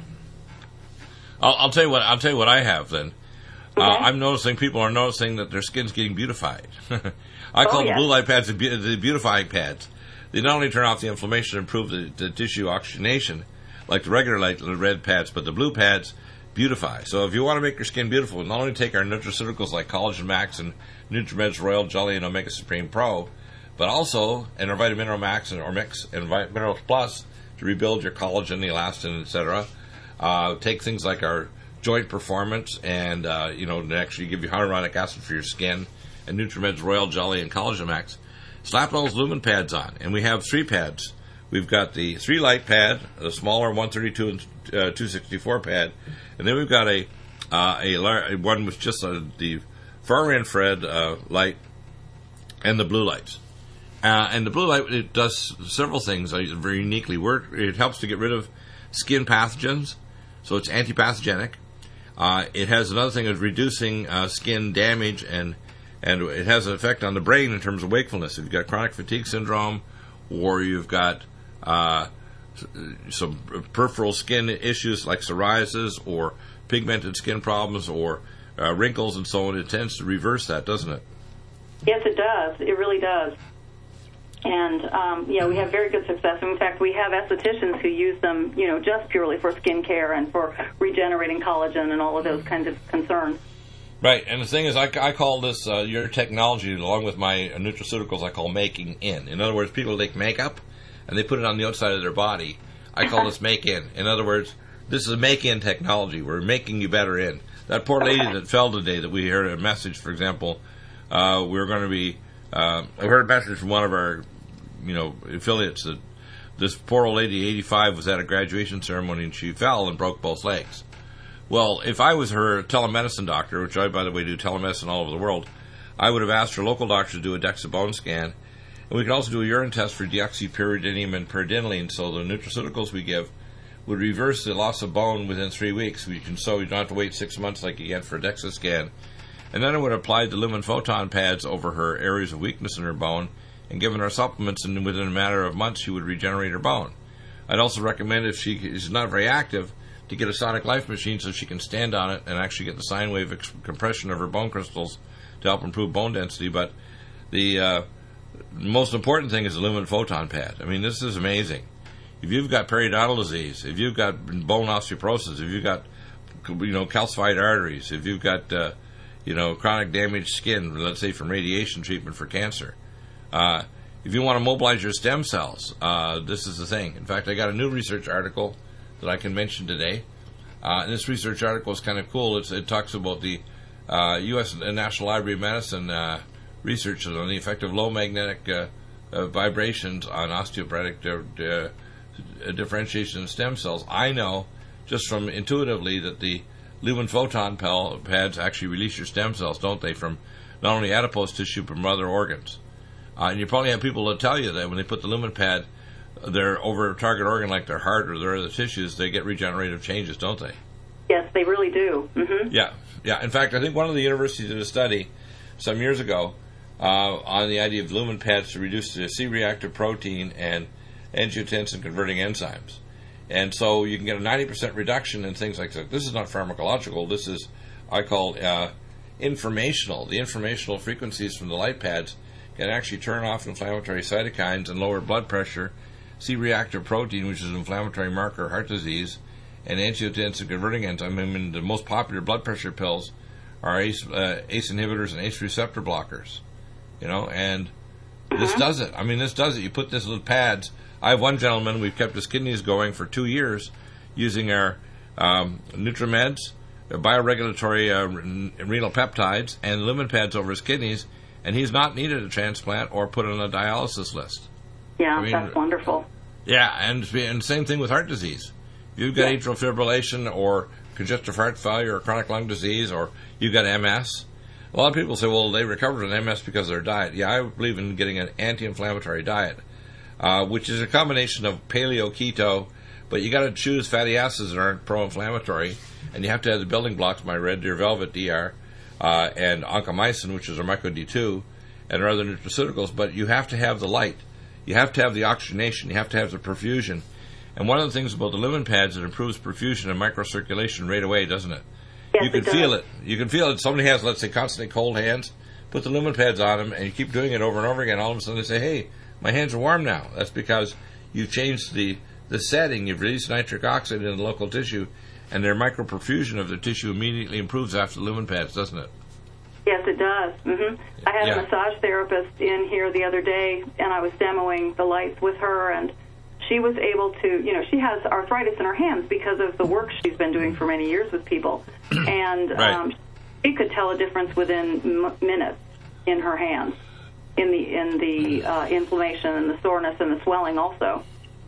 I'll, I'll tell you what. I'll tell you what I have then. Okay. Uh, I'm noticing people are noticing that their skin's getting beautified. I call Oh, the yes. blue light pads the, beau- the beautifying pads. They not only turn off the inflammation and improve the, the tissue oxygenation, like the regular light the red pads, but the blue pads beautify. So if you want to make your skin beautiful, not only take our nutraceuticals like Collagen Max and NutriMeds Royal Jelly and Omega Supreme Pro, but also and our Vitamin Mineral Max and or Mix and Vit- Minerals Plus to rebuild your collagen, the elastin, et cetera. Uh, take things like our Joint Performance and uh, you know, to actually give you hyaluronic acid for your skin and NutriMeds Royal Jelly and Collagen Max. Slap those lumen pads on, and we have three pads. We've got the three light pad, the smaller one thirty-two and uh, two sixty-four pad, and then we've got a uh, a lar- one with just uh, the far infrared uh, light and the blue lights. Uh, and the blue light, it does several things uh, very uniquely. Work. It helps to get rid of skin pathogens, so it's antipathogenic. Uh, it has another thing of reducing uh, skin damage, and and it has an effect on the brain in terms of wakefulness. If you've got chronic fatigue syndrome, or you've got uh, some peripheral skin issues like psoriasis or pigmented skin problems or uh, wrinkles and so on, it tends to reverse that, doesn't it? Yes, it does. It really does. And, um, yeah, we have very good success. In fact, we have estheticians who use them, you know, just purely for skin care and for regenerating collagen and all of those kinds of concerns. Right, and the thing is, I, I call this, uh, your technology, along with my nutraceuticals, I call making in. In other words, people take makeup, and they put it on the outside of their body. I call this make in. In other words, this is a make-in technology. We're making you better in. That poor lady that fell today that we heard a message, for example, uh, we were going to be, uh, I heard a message from one of our, you know, affiliates that this poor old lady, eighty-five, was at a graduation ceremony and she fell and broke both legs. Well, if I was her telemedicine doctor, which I, by the way, do telemedicine all over the world, I would have asked her local doctor to do a DEXA bone scan, and we could also do a urine test for deoxypyridinium and pyridinoline, so the nutraceuticals we give would reverse the loss of bone within three weeks. We can, so you don't have to wait six months like you get for a DEXA scan. And then I would have applied the lumen photon pads over her areas of weakness in her bone and given her supplements, and within a matter of months she would regenerate her bone. I'd also recommend, if she is not very active, to get a Sonic Life machine so she can stand on it and actually get the sine wave ex- compression of her bone crystals to help improve bone density. But the uh, most important thing is the lumen photon pad. I mean, this is amazing. If you've got periodontal disease, if you've got bone osteoporosis, if you've got, you know, calcified arteries, if you've got, uh, you know, chronic damaged skin, let's say from radiation treatment for cancer, uh, if you want to mobilize your stem cells, uh, this is the thing. In fact, I got a new research article that I can mention today. Uh, and this research article is kind of cool. It's, it talks about the uh, U S National Library of Medicine uh, research on the effect of low magnetic uh, uh, vibrations on osteoporotic uh, uh, differentiation of stem cells. I know just from intuitively that the lumen photon pal- pads actually release your stem cells, don't they, from not only adipose tissue but from other organs. Uh, and you probably have people that tell you that when they put the lumen pad they're over a target organ like their heart or their other tissues, they get regenerative changes, don't they? Yes, they really do. Mm-hmm. Yeah, yeah. In fact, I think one of the universities did a study some years ago uh, on the idea of lumen pads to reduce the C-reactive protein and angiotensin-converting enzymes. And so you can get a ninety percent reduction in things like that. This is not pharmacological. This is, I call, uh, informational. The informational frequencies from the light pads can actually turn off inflammatory cytokines and lower blood pressure, C-reactive protein, which is an inflammatory marker of heart disease, and angiotensin-converting enzyme. I mean, the most popular blood pressure pills are ACE, uh, ACE inhibitors and ACE receptor blockers. You know, and this does it. I mean, this does it. You put this little pads. I have one gentleman, we've kept his kidneys going for two years using our um, NutriMeds, bioregulatory uh, renal peptides, and lumen pads over his kidneys, and he's not needed a transplant or put on a dialysis list. Yeah, I mean, that's wonderful. Yeah, and and same thing with heart disease. If you've got yeah. atrial fibrillation or congestive heart failure or chronic lung disease, or you've got M S. A lot of people say, well, they recovered from M S because of their diet. Yeah, I believe in getting an anti-inflammatory diet, uh, which is a combination of paleo, keto, but you got to choose fatty acids that aren't pro-inflammatory, and you have to have the building blocks, my red deer velvet D R, uh, and oncomycin, which is our micro D two, and our other nutraceuticals, but you have to have the light. You have to have the oxygenation. You have to have the perfusion. And one of the things about the lumen pads, it improves perfusion and microcirculation right away, doesn't it? Yes, you can it does. feel it. You can feel it. Somebody has, let's say, constantly cold hands. Put the lumen pads on them, and you keep doing it over and over again. All of a sudden, they say, "Hey, my hands are warm now." That's because you've changed the the setting. You've released nitric oxide in the local tissue, and their microperfusion of the tissue immediately improves after the lumen pads, doesn't it? Yes, it does. hmm I had Yeah. a massage therapist in here the other day, and I was demoing the lights with her, and she was able to, you know, she has arthritis in her hands because of the work she's been doing for many years with people. And Right. um, she could tell a difference within m- minutes in her hands, in the in the uh, inflammation and the soreness and the swelling also.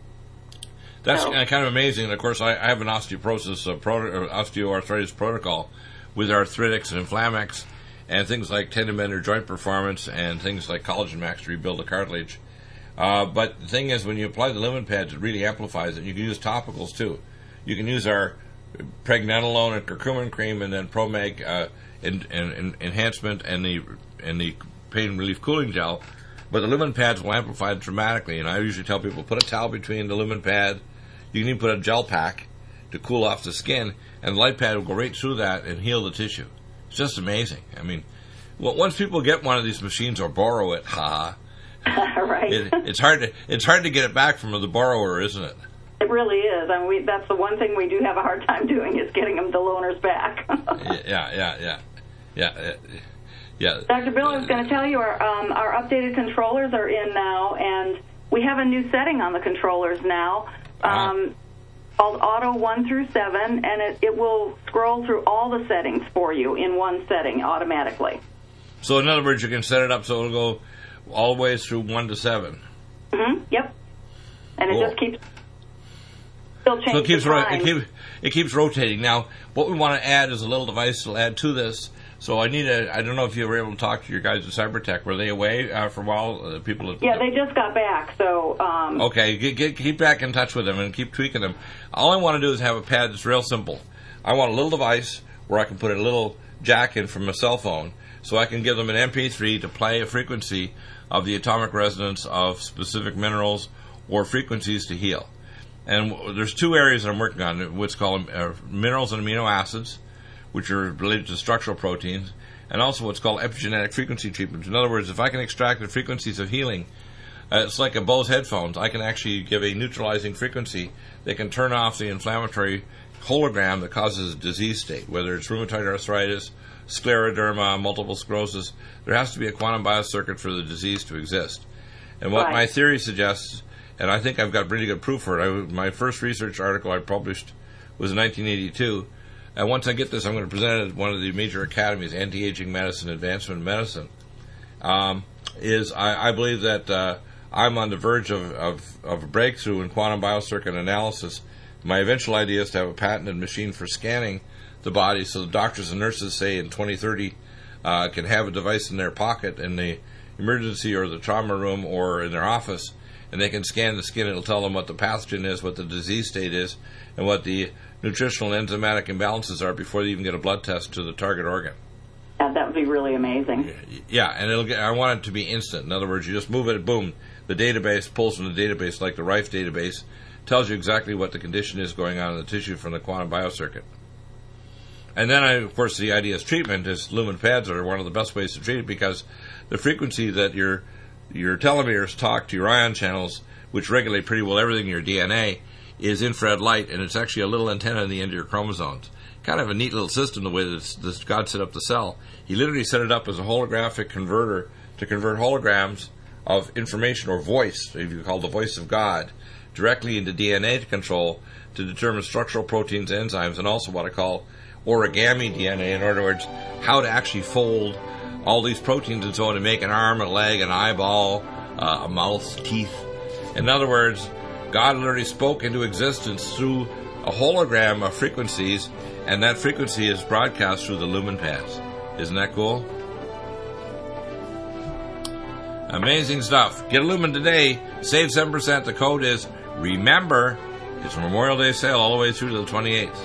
That's So- uh, kind of amazing. And of course, I, I have an osteoporosis, uh, pro, uh, osteoarthritis protocol with arthritics and inflamex and things like tendon bender joint performance and things like Collagen Max to rebuild the cartilage. Uh, but the thing is, when you apply the lumen pads, it really amplifies it. You can use topicals, too. You can use our pregnenolone and curcumin cream and then Promag uh, in, in, in enhancement and the and the pain relief cooling gel. But the lumen pads will amplify it dramatically. And I usually tell people, put a towel between the lumen pad. You can even put a gel pack to cool off the skin. And the light pad will go right through that and heal the tissue. It's just amazing. I mean, well, once people get one of these machines or borrow it, ha Right. it, it's hard to it's hard to get it back from the borrower, isn't it? It really is. I mean, we, that's the one thing we do have a hard time doing is getting them the loaners back. yeah, yeah, yeah, yeah, yeah. Doctor Bill, I was going to tell you our um, our updated controllers are in now, and we have a new setting on the controllers now um, called Auto one through seven, and it, it will scroll through all the settings for you in one setting automatically. So, in other words, you can set it up so it'll go all the way through one to seven. Mm-hmm. Yep. And it Cool. just keeps still changing. So it keeps the ro- time. it keeps it keeps rotating. Now, what we want to add is a little device to add to this. So I need a. I don't know if you were able to talk to your guys at Cybertech. Were they away uh, for a while? Uh, people. At, Yeah, they just got back, so. Um, Okay, get, get, keep back in touch with them and keep tweaking them. All I want to do is have a pad that's real simple. I want a little device where I can put a little jack in from a cell phone, so I can give them an M P three to play a frequency of the atomic resonance of specific minerals or frequencies to heal. And w- there's two areas that I'm working on, what's called uh, minerals and amino acids, which are related to structural proteins, and also what's called epigenetic frequency treatment. In other words, if I can extract the frequencies of healing, uh, it's like a Bose headphones. I can actually give a neutralizing frequency that can turn off the inflammatory hologram that causes a disease state, whether it's rheumatoid arthritis, scleroderma, multiple sclerosis. There has to be a quantum biocircuit for the disease to exist. And what Right. my theory suggests, and I think I've got pretty good proof for it, I, my first research article I published was in nineteen eighty-two, and once I get this, I'm going to present it at one of the major academies, Anti-Aging Medicine, Advancement in Medicine, um, is I, I believe that uh, I'm on the verge of, of, of a breakthrough in quantum biocircuit analysis. My eventual idea is to have a patented machine for scanning the body so the doctors and nurses, say, in twenty thirty, uh, can have a device in their pocket in the emergency or the trauma room or in their office, and they can scan the skin. It'll tell them what the pathogen is, what the disease state is, and what the nutritional and enzymatic imbalances are before they even get a blood test to the target organ. Yeah, that would be really amazing. Yeah, and it'll get, I want it to be instant. In other words, you just move it, boom, the database pulls from the database like the Rife database, tells you exactly what the condition is going on in the tissue from the quantum biocircuit. And then, I, of course, the idea is treatment is lumen pads are one of the best ways to treat it because the frequency that your your telomeres talk to your ion channels, which regulate pretty well everything in your D N A, is infrared light, and it's actually a little antenna in the end of your chromosomes. Kind of a neat little system the way that this God set up the cell. He literally set it up as a holographic converter to convert holograms of information or voice, if you call the voice of God, directly into D N A to control to determine structural proteins, enzymes, and also what I call origami D N A. In other words, how to actually fold all these proteins and so on to make an arm, a leg, an eyeball, uh, a mouth, teeth. In other words, God literally spoke into existence through a hologram of frequencies, and that frequency is broadcast through the lumen pads. Isn't that cool? Amazing stuff. Get a lumen today. Save seven percent. The code is REMEMBER. It's a Memorial Day sale all the way through to the twenty-eighth.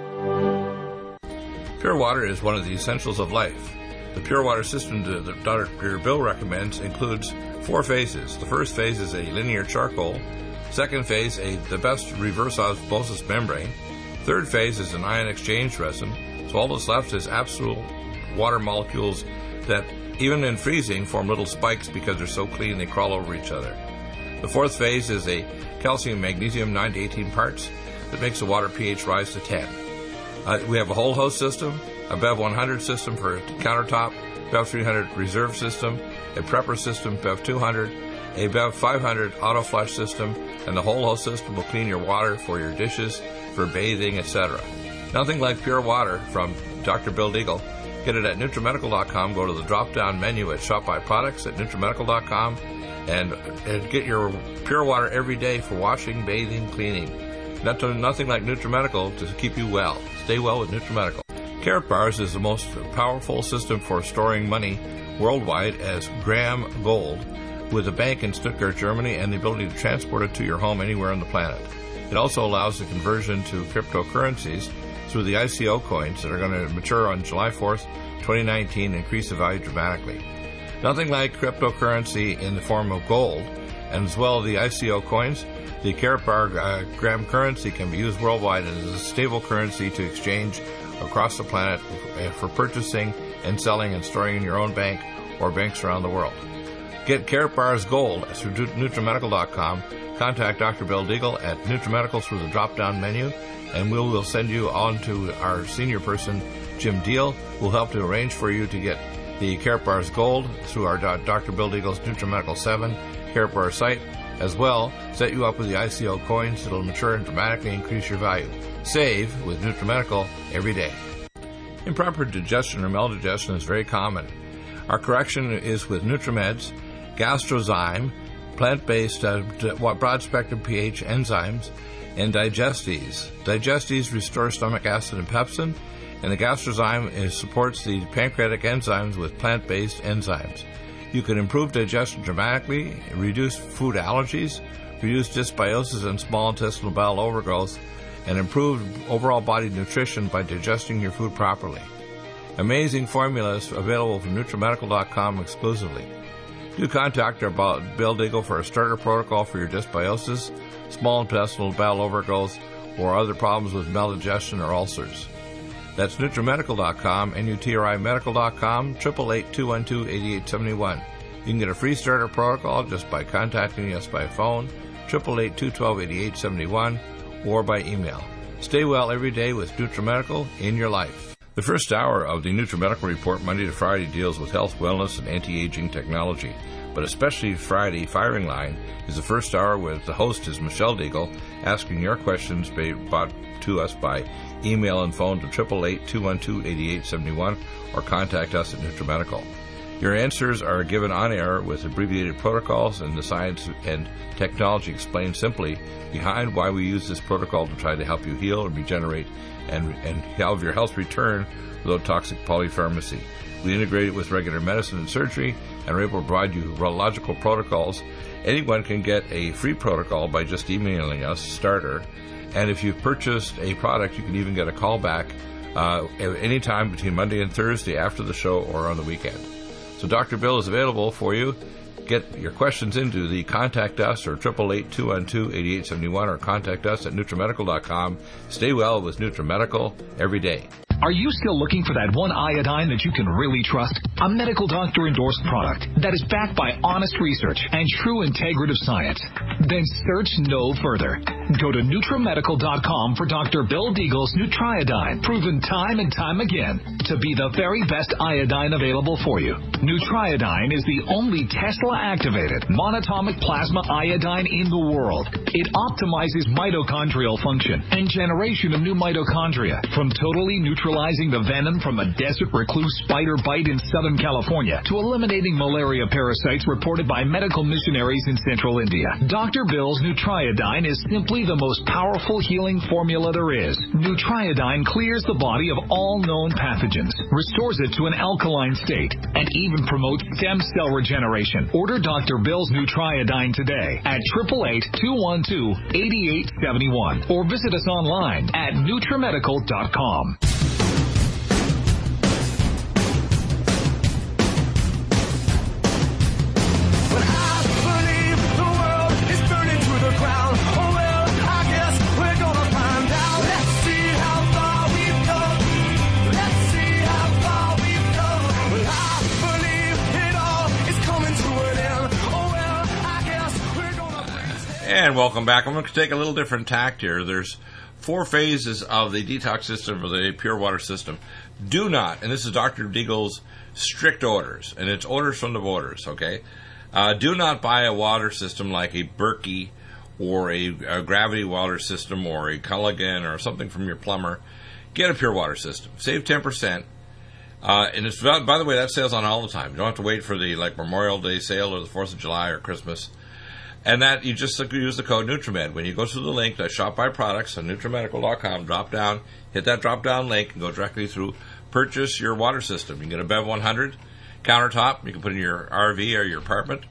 Pure water is one of the essentials of life. The pure water system that Doctor Bill recommends includes four phases. The first phase is a linear charcoal. Second phase, a the best reverse osmosis membrane. Third phase is an ion exchange resin. So all that's left is absolute water molecules that, even in freezing, form little spikes because they're so clean they crawl over each other. The fourth phase is a calcium magnesium nine to eighteen parts that makes the water pH rise to ten. Uh, we have a whole host system, a B E V one hundred system for a countertop, B E V three hundred reserve system, a prepper system, B E V two hundred, a B E V five hundred auto flush system, and the whole host system will clean your water for your dishes, for bathing, et cetera. Nothing like pure water from Doctor Bill Deagle. Get it at NutriMedical dot com. Go to the drop-down menu at Shop by Products at NutriMedical dot com and, and get your pure water every day for washing, bathing, cleaning. Not to, nothing like NutriMedical to keep you well. Stay well with NutriMedical. Carrot Bars is the most powerful system for storing money worldwide as Graham Gold, with a bank in Stuttgart, Germany, and the ability to transport it to your home anywhere on the planet. It also allows the conversion to cryptocurrencies through the I C O coins that are going to mature on July fourth, twenty nineteen, and increase the value dramatically. Nothing like cryptocurrency in the form of gold, and as well the I C O coins. The Carrot Bar uh, Graham currency can be used worldwide and is a stable currency to exchange across the planet for purchasing and selling and storing in your own bank or banks around the world. Get Carrot Bars Gold through NutriMedical dot com. Contact Doctor Bill Deagle at NutriMedical through the drop-down menu, and we'll, we'll send you on to our senior person, Jim Deal, who will help to arrange for you to get the Carrot Bars Gold through our Doctor Bill Deagle's NutriMedical seven Carrot Bar site. As well, set you up with the I C O coins that will mature and dramatically increase your value. Save with NutriMedical every day. Improper digestion or maldigestion is very common. Our correction is with NutriMeds, Gastrozyme, plant-based uh, broad-spectrum pH enzymes, and Digestes. Digestes restore stomach acid and pepsin, and the Gastrozyme is, supports the pancreatic enzymes with plant-based enzymes. You can improve digestion dramatically, reduce food allergies, reduce dysbiosis and small intestinal bowel overgrowth, and improve overall body nutrition by digesting your food properly. Amazing formulas available from NutriMedical dot com exclusively. Do contact our Bill Deagle for a starter protocol for your dysbiosis, small intestinal bowel overgrowth, or other problems with maldigestion or ulcers. That's NutriMedical dot com, N U T R I Medical dot com, eight eight eight, two one two, eight eight seven one. You can get a free starter protocol just by contacting us by phone, eight eight eight, two one two, eight eight seven one, or by email. Stay well every day with NutriMedical in your life. The first hour of the NutriMedical Report Monday to Friday deals with health, wellness, and anti-aging technology. But especially Friday, Firing Line, is the first hour where the host is Michelle Deagle, asking your questions brought to us by email and phone to eight eight eight, two one two, eight eight seven one or contact us at NutriMedical. Your answers are given on air with abbreviated protocols and the science and technology explained simply behind why we use this protocol to try to help you heal and regenerate and, and have your health return without toxic polypharmacy. We integrate it with regular medicine and surgery and are able to provide you urological protocols. Anyone can get a free protocol by just emailing us, starter. And if you've purchased a product, you can even get a call back uh, at any time between Monday and Thursday after the show or on the weekend. So Doctor Bill is available for you. Get your questions into the Contact Us or eight eight eight, two one two, eight eight seven one or contact us at NutriMedical dot com. Stay well with NutriMedical every day. Are you still looking for that one iodine that you can really trust? A medical doctor endorsed product that is backed by honest research and true integrative science? Then search no further. Go to NutriMedical dot com for Doctor Bill Deagle's Nutriodine, proven time and time again to be the very best iodine available for you. Nutriodine is the only Tesla-activated monatomic plasma iodine in the world. It optimizes mitochondrial function and generation of new mitochondria from totally neutralizing the venom from a desert recluse spider bite in Southern California to eliminating malaria parasites reported by medical missionaries in central India. Doctor Bill's Nutriodine is simply truly the most powerful healing formula there is. Nutriodine clears the body of all known pathogens, restores it to an alkaline state, and even promotes stem cell regeneration. Order Doctor Bill's Nutriodine today at eight eight eight, two one two, eight eight seven one or visit us online at Nutrimedical dot com. And welcome back. I'm going to take a little different tact here. There's four phases of the detox system, or the pure water system. Do not, and this is Doctor Deagle's strict orders, and it's orders from the voters, okay? Uh, do not buy a water system like a Berkey or a, a gravity water system or a Culligan or something from your plumber. Get a pure water system. Save ten percent. Uh, and it's, by the way, that sale's on all the time. You don't have to wait for the like Memorial Day sale or the fourth of July or Christmas. And that, you just use the code NutriMed. When you go to the link, that Shop By Products on Nutrimedical dot com, drop down, hit that drop down link, and go directly through, purchase your water system. You can get a Bev one hundred countertop. You can put in your R V or your apartment.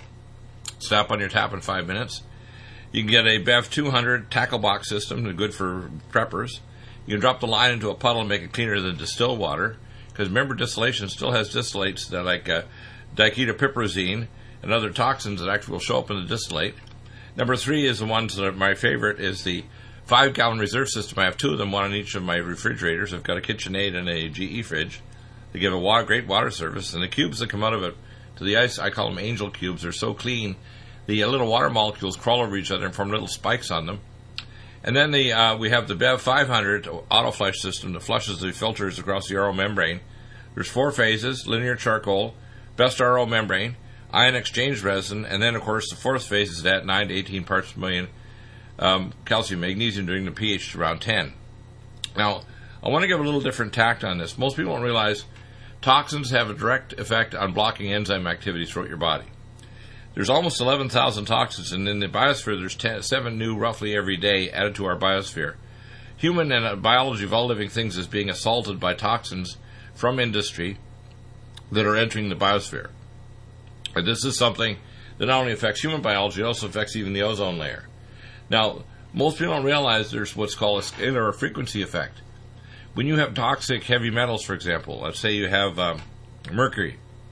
Stop on your tap in five minutes. You can get a Bev two hundred tackle box system, good for preppers. You can drop the line into a puddle and make it cleaner than distilled water. Because remember, distillation still has distillates that like uh, diketopiperazine and other toxins that actually will show up in the distillate. Number three is the ones that are my favorite, is the five-gallon reserve system. I have two of them, one on each of my refrigerators. I've got a KitchenAid and a G E fridge. They give a water, great water service, and the cubes that come out of it to the ice, I call them angel cubes. They're so clean, the uh, little water molecules crawl over each other and form little spikes on them. And then the uh, we have the Bev five hundred auto flush system that flushes the filters across the R O membrane. There's four phases: linear charcoal, best R O membrane, ion exchange resin, and then, of course, the fourth phase is at nine to eighteen parts per million um, calcium, magnesium, during the pH to around ten. Now, I want to give a little different tact on this. Most people don't realize toxins have a direct effect on blocking enzyme activity throughout your body. There's almost eleven thousand toxins, and in the biosphere, there's ten, seven new roughly every day added to our biosphere. Human and uh, biology of all living things is being assaulted by toxins from industry that are entering the biosphere. And this is something that not only affects human biology, it also affects even the ozone layer. Now, most people don't realize there's what's called a scalar frequency effect. When you have toxic heavy metals, for example, let's say you have um, mercury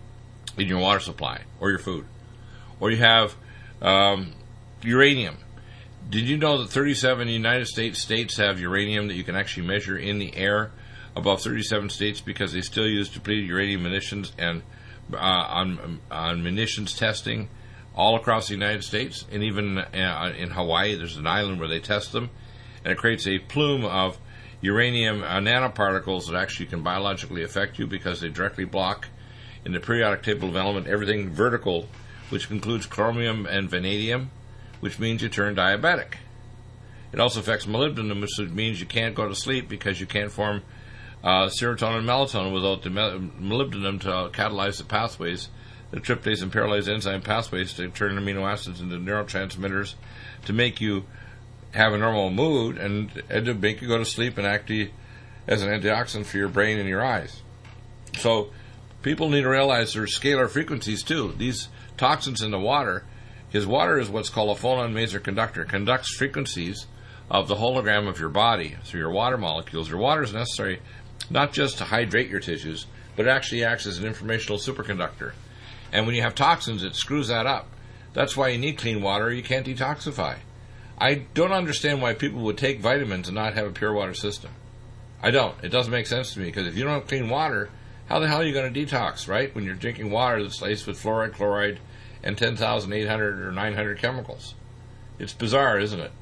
in your water supply or your food, or you have um, uranium. Did you know that thirty-seven United States states have uranium that you can actually measure in the air above thirty-seven states, because they still use depleted uranium munitions and uh, on, on munitions testing all across the United States, and even uh, in Hawaii, there's an island where they test them, and it creates a plume of uranium uh, nanoparticles that actually can biologically affect you because they directly block, in the periodic table of elements, everything vertical, which includes chromium and vanadium, which means you turn diabetic. It also affects molybdenum, which means you can't go to sleep because you can't form uh, serotonin and melatonin without the molybdenum to catalyze the pathways, the tryptase and parallase enzyme pathways to turn amino acids into neurotransmitters to make you have a normal mood and, and to make you go to sleep and act as an antioxidant for your brain and your eyes. So people need to realize there's scalar frequencies too. These toxins in the water, because water is what's called a phonon maser conductor, conducts frequencies of the hologram of your body through your water molecules. Your water is necessary not just to hydrate your tissues, but it actually acts as an informational superconductor. And when you have toxins, it screws that up. That's why you need clean water. You can't detoxify. I don't understand why people would take vitamins and not have a pure water system. I don't. It doesn't make sense to me, because if you don't have clean water, how the hell are you going to detox, right? When you're drinking water that's laced with fluoride, chloride, and ten thousand eight hundred or nine hundred chemicals. It's bizarre, isn't it?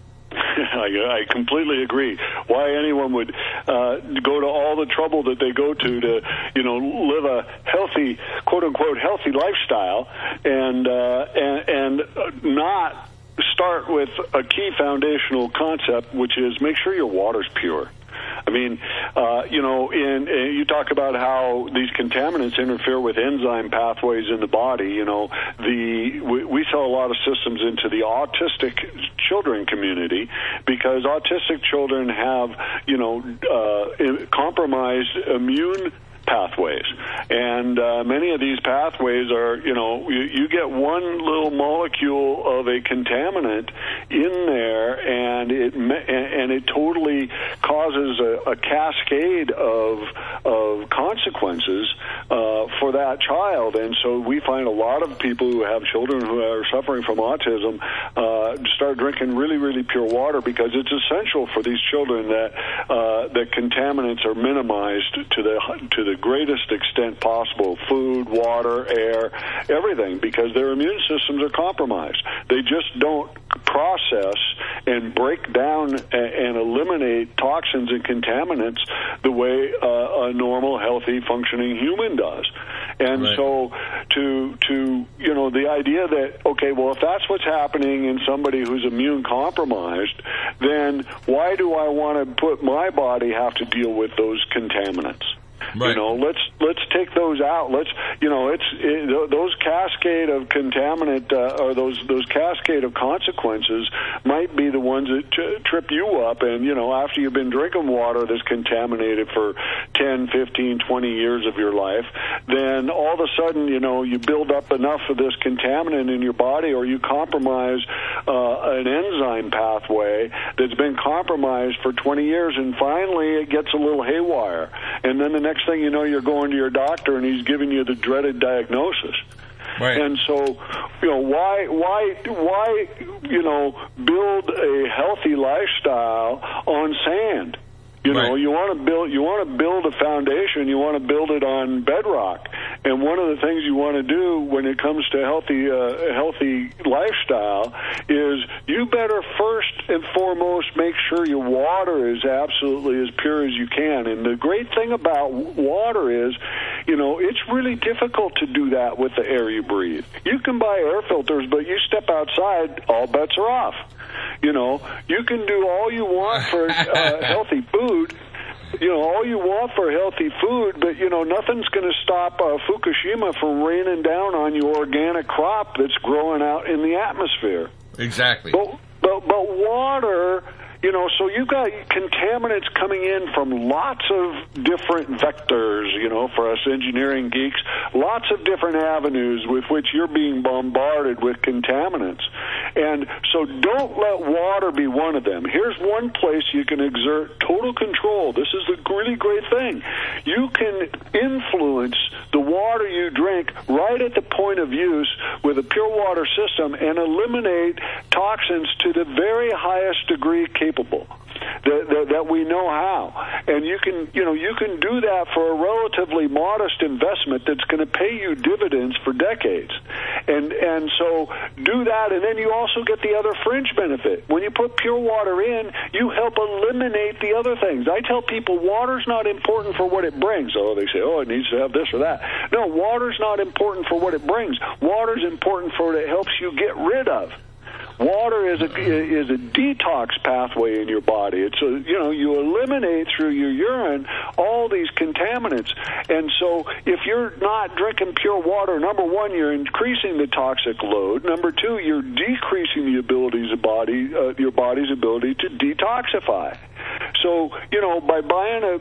I, I completely agree. Why anyone would uh, go to all the trouble that they go to to, you know, live a healthy, quote unquote, healthy lifestyle, and uh, and, and not start with a key foundational concept, which is make sure your water's pure. I mean, uh, you know, in, in you talk about how these contaminants interfere with enzyme pathways in the body. You know, the we, we sell a lot of systems into the autistic children community because autistic children have, you know, uh, compromised immune pathways, and uh, many of these pathways are, you know, you, you get one little molecule of a contaminant in there, and it and it totally causes a, a cascade of of consequences uh, for that child. And so we find a lot of people who have children who are suffering from autism uh, start drinking really, really pure water because it's essential for these children that uh, that contaminants are minimized to the to the greatest extent possible: food, water, air, everything, because their immune systems are compromised. They just don't process and break down and eliminate toxins and contaminants the way uh, a normal, healthy, functioning human does. And right. so to, to, you know, the idea that, okay, well, if that's what's happening in somebody who's immune compromised, then why do I want to put my body have to deal with those contaminants? Right. You know, let's let's take those out. Let's, you know, it's it, those cascade of contaminant uh, or those those cascade of consequences might be the ones that t- trip you up. And you know, after you've been drinking water that's contaminated for ten, fifteen, twenty years of your life, then all of a sudden, you know, you build up enough of this contaminant in your body, or you compromise uh, an enzyme pathway that's been compromised for twenty years, and finally it gets a little haywire, and then the next thing you know, you're going to your doctor and he's giving you the dreaded diagnosis. Right. And so, you know, why, why, why, you know, build a healthy lifestyle on sand? You know, right. you want to build, you want to build a foundation. You want to build it on bedrock. And one of the things you want to do when it comes to healthy, uh, healthy lifestyle is you better first and foremost make sure your water is absolutely as pure as you can. And the great thing about water is, you know, it's really difficult to do that with the air you breathe. You can buy air filters, but you step outside, all bets are off. You know, you can do all you want for uh, healthy food, you know, all you want for healthy food, but, you know, nothing's going to stop uh, Fukushima from raining down on your organic crop that's growing out in the atmosphere. Exactly. But, but, but water, you know, so you've got contaminants coming in from lots of different vectors, you know, for us engineering geeks, lots of different avenues with which you're being bombarded with contaminants. And so don't let water be one of them. Here's one place you can exert total control. This is the really great thing. You can influence the water you drink right at the point of use with a pure water system and eliminate toxins to the very highest degree capable. That, that, that we know how, and you can, you know, you can do that for a relatively modest investment that's going to pay you dividends for decades, and and so do that, and then you also get the other fringe benefit. When you put pure water in, you help eliminate the other things. I tell people water's not important for what it brings. Oh, they say, oh, it needs to have this or that. No, water's not important for what it brings. Water's important for what it helps you get rid of. Water is a is a detox pathway in your body. It's a, you know, you eliminate through your urine all these contaminants. And so if you're not drinking pure water, number one, you're increasing the toxic load. Number two, you're decreasing the abilities of body uh, your body's ability to detoxify. So, you know, by buying a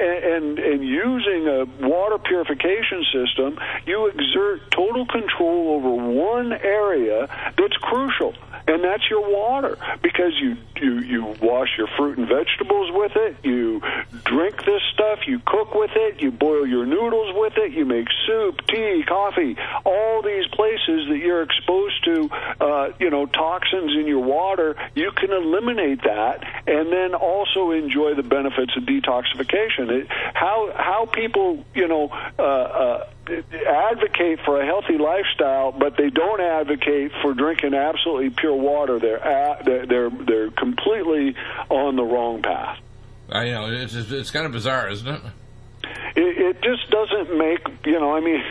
and and using a water purification system, you exert total control over one area that's crucial, and that's your water, because you, you, you wash your fruit and vegetables with it, you drink this stuff, you cook with it, you boil your noodles with it, you make soup, tea, coffee, all these places that you're exposed to, uh, you know, toxins in your water, you can eliminate that, and then also enjoy the benefits of detoxification. It, how, how people, you know, uh, uh, advocate for a healthy lifestyle, but they don't advocate for drinking absolutely pure water. They're at, they're, they're they're completely on the wrong path. I know it's it's kind of bizarre, isn't it? it, it just doesn't make, you know, I mean,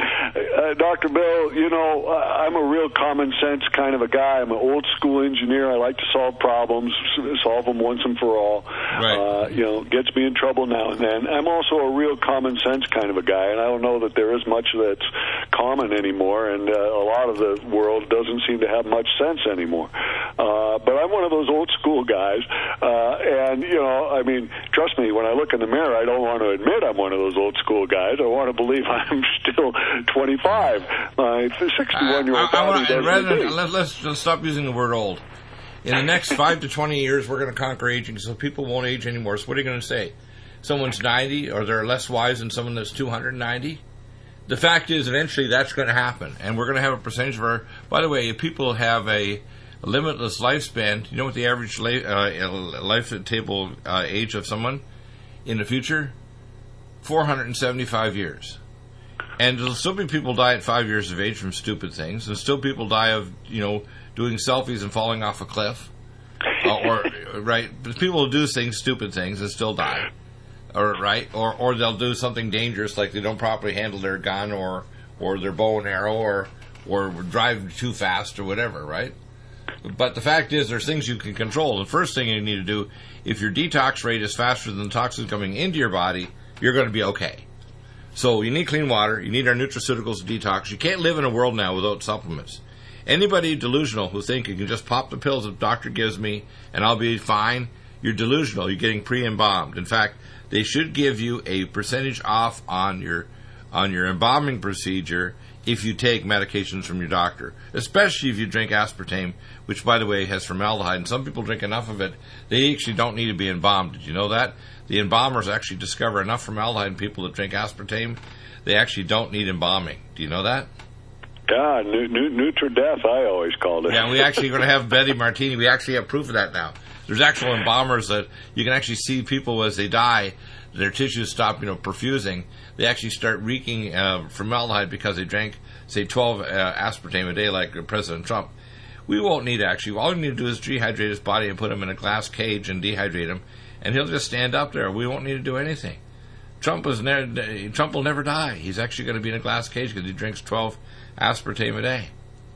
uh, Doctor Bill, you know, I'm a real common sense kind of a guy. I'm an old school engineer. I like to solve problems, solve them once and for all. Right. Uh, you know, gets me in trouble now and then. I'm also a real common sense kind of a guy, and I don't know that there is much that's common anymore, and uh, a lot of the world doesn't seem to have much sense anymore. Uh, but I'm one of those old school guys, uh, and, you know, I mean, trust me, when I look in the mirror, I don't want to admit I'm one of those old school guys. I want to believe I'm still twenty-five. My sixty-one-year-old I, I, I body want, doesn't rather agree. than, let, let's, let's stop using the word old. In the next five to twenty years, we're going to conquer aging, so people won't age anymore. So what are you going to say? Someone's ninety, or they're less wise than someone that's two hundred ninety? The fact is, eventually, that's going to happen, and we're going to have a percentage of our... By the way, if people have a, a limitless lifespan, you know what the average li- uh, life table uh, age of someone in the future? four hundred seventy-five years. And there'll still be people die at five years of age from stupid things. There'll still people die of, you know, doing selfies and falling off a cliff. uh, or, right? But people will do things, stupid things, and still die. Or, right? Or, or they'll do something dangerous, like they don't properly handle their gun or, or their bow and arrow, or, or drive too fast or whatever, right? But the fact is, there's things you can control. The first thing you need to do, if your detox rate is faster than the toxins coming into your body, you're going to be okay. So you need clean water. You need our nutraceuticals to detox. You can't live in a world now without supplements. Anybody delusional who think you can just pop the pills that the doctor gives me and I'll be fine, you're delusional. You're getting pre-embalmed. In fact, they should give you a percentage off on your on your embalming procedure if you take medications from your doctor, especially if you drink aspartame, which, by the way, has formaldehyde. And some people drink enough of it, they actually don't need to be embalmed. Did you know that? The embalmers actually discover enough formaldehyde in people that drink aspartame, they actually don't need embalming. Do you know that? God, nu- nu- Nutra-Death, I always called it. Yeah, we actually are going to have Betty Martini. We actually have proof of that now. There's actual embalmers that you can actually see people as they die, their tissues stop, you know, perfusing. They actually start reeking uh, formaldehyde because they drank, say, twelve uh, aspartame a day, like President Trump. We won't need actually. All we need to do is dehydrate his body and put him in a glass cage and dehydrate him, and he'll just stand up there. We won't need to do anything. Trump is ne- Trump will never die. He's actually going to be in a glass cage because he drinks twelve aspartame a day.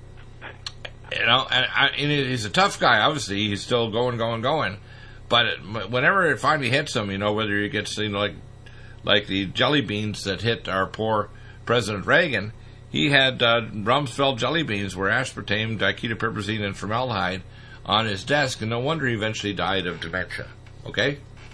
You know, and, I, and he's a tough guy. Obviously, he's still going, going, going. But it, whenever it finally hits him, you know, whether he gets, you know, like like the jelly beans that hit our poor President Reagan, he had uh, Rumsfeld jelly beans were aspartame, diketopiperazine, and formaldehyde on his desk, and no wonder he eventually died of dementia. Okay?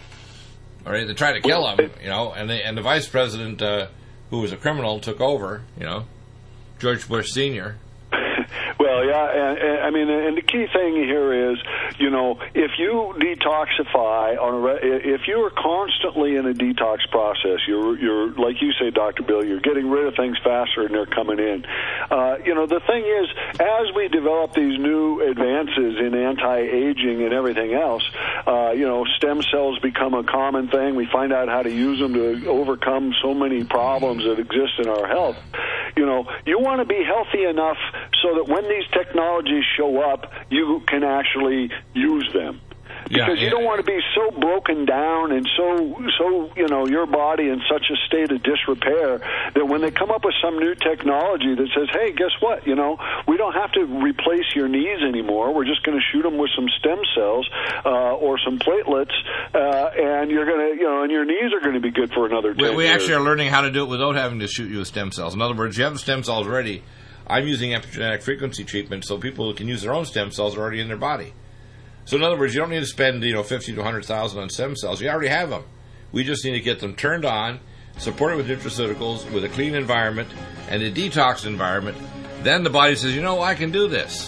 All right, they tried to kill him, you know, and, they, and the vice president, uh, who was a criminal, took over, you know, George Bush Senior Well, yeah, and, and, I mean, and the key thing here is, you know, if you detoxify on a, re- if you are constantly in a detox process, you're, you're like you say, Doctor Bill, you're getting rid of things faster than they're coming in. Uh, you know, the thing is, as we develop these new advances in anti-aging and everything else, uh, you know, stem cells become a common thing. We find out how to use them to overcome so many problems that exist in our health. You know, you want to be healthy enough so that when these technologies show up, you can actually use them. Because yeah, you yeah. don't want to be so broken down and so, so you know, your body in such a state of disrepair that when they come up with some new technology that says, hey, guess what, you know, we don't have to replace your knees anymore. We're just going to shoot them with some stem cells uh, or some platelets, uh, and you're going to, you know, and your knees are going to be good for another ten we, we years. actually are learning how to do it without having to shoot you with stem cells. In other words, you have the stem cells already. I'm using epigenetic frequency treatment so people can use their own stem cells already in their body. So in other words, you don't need to spend, you know, fifty to one hundred thousand on stem cells. You already have them. We just need to get them turned on, supported with nutraceuticals, with a clean environment, and a detox environment. Then the body says, you know, I can do this.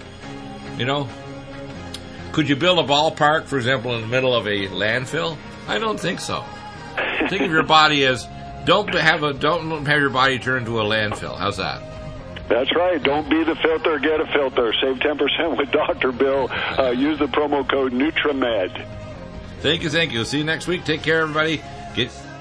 You know? Could you build a ballpark, for example, in the middle of a landfill? I don't think so. Think of your body as, don't have a don't have your body turn into a landfill. How's that? That's right. Don't be the filter, get a filter. Save ten percent with Doctor Bill. Uh, use the promo code NutraMed. Thank you, thank you. See you next week. Take care, everybody. Get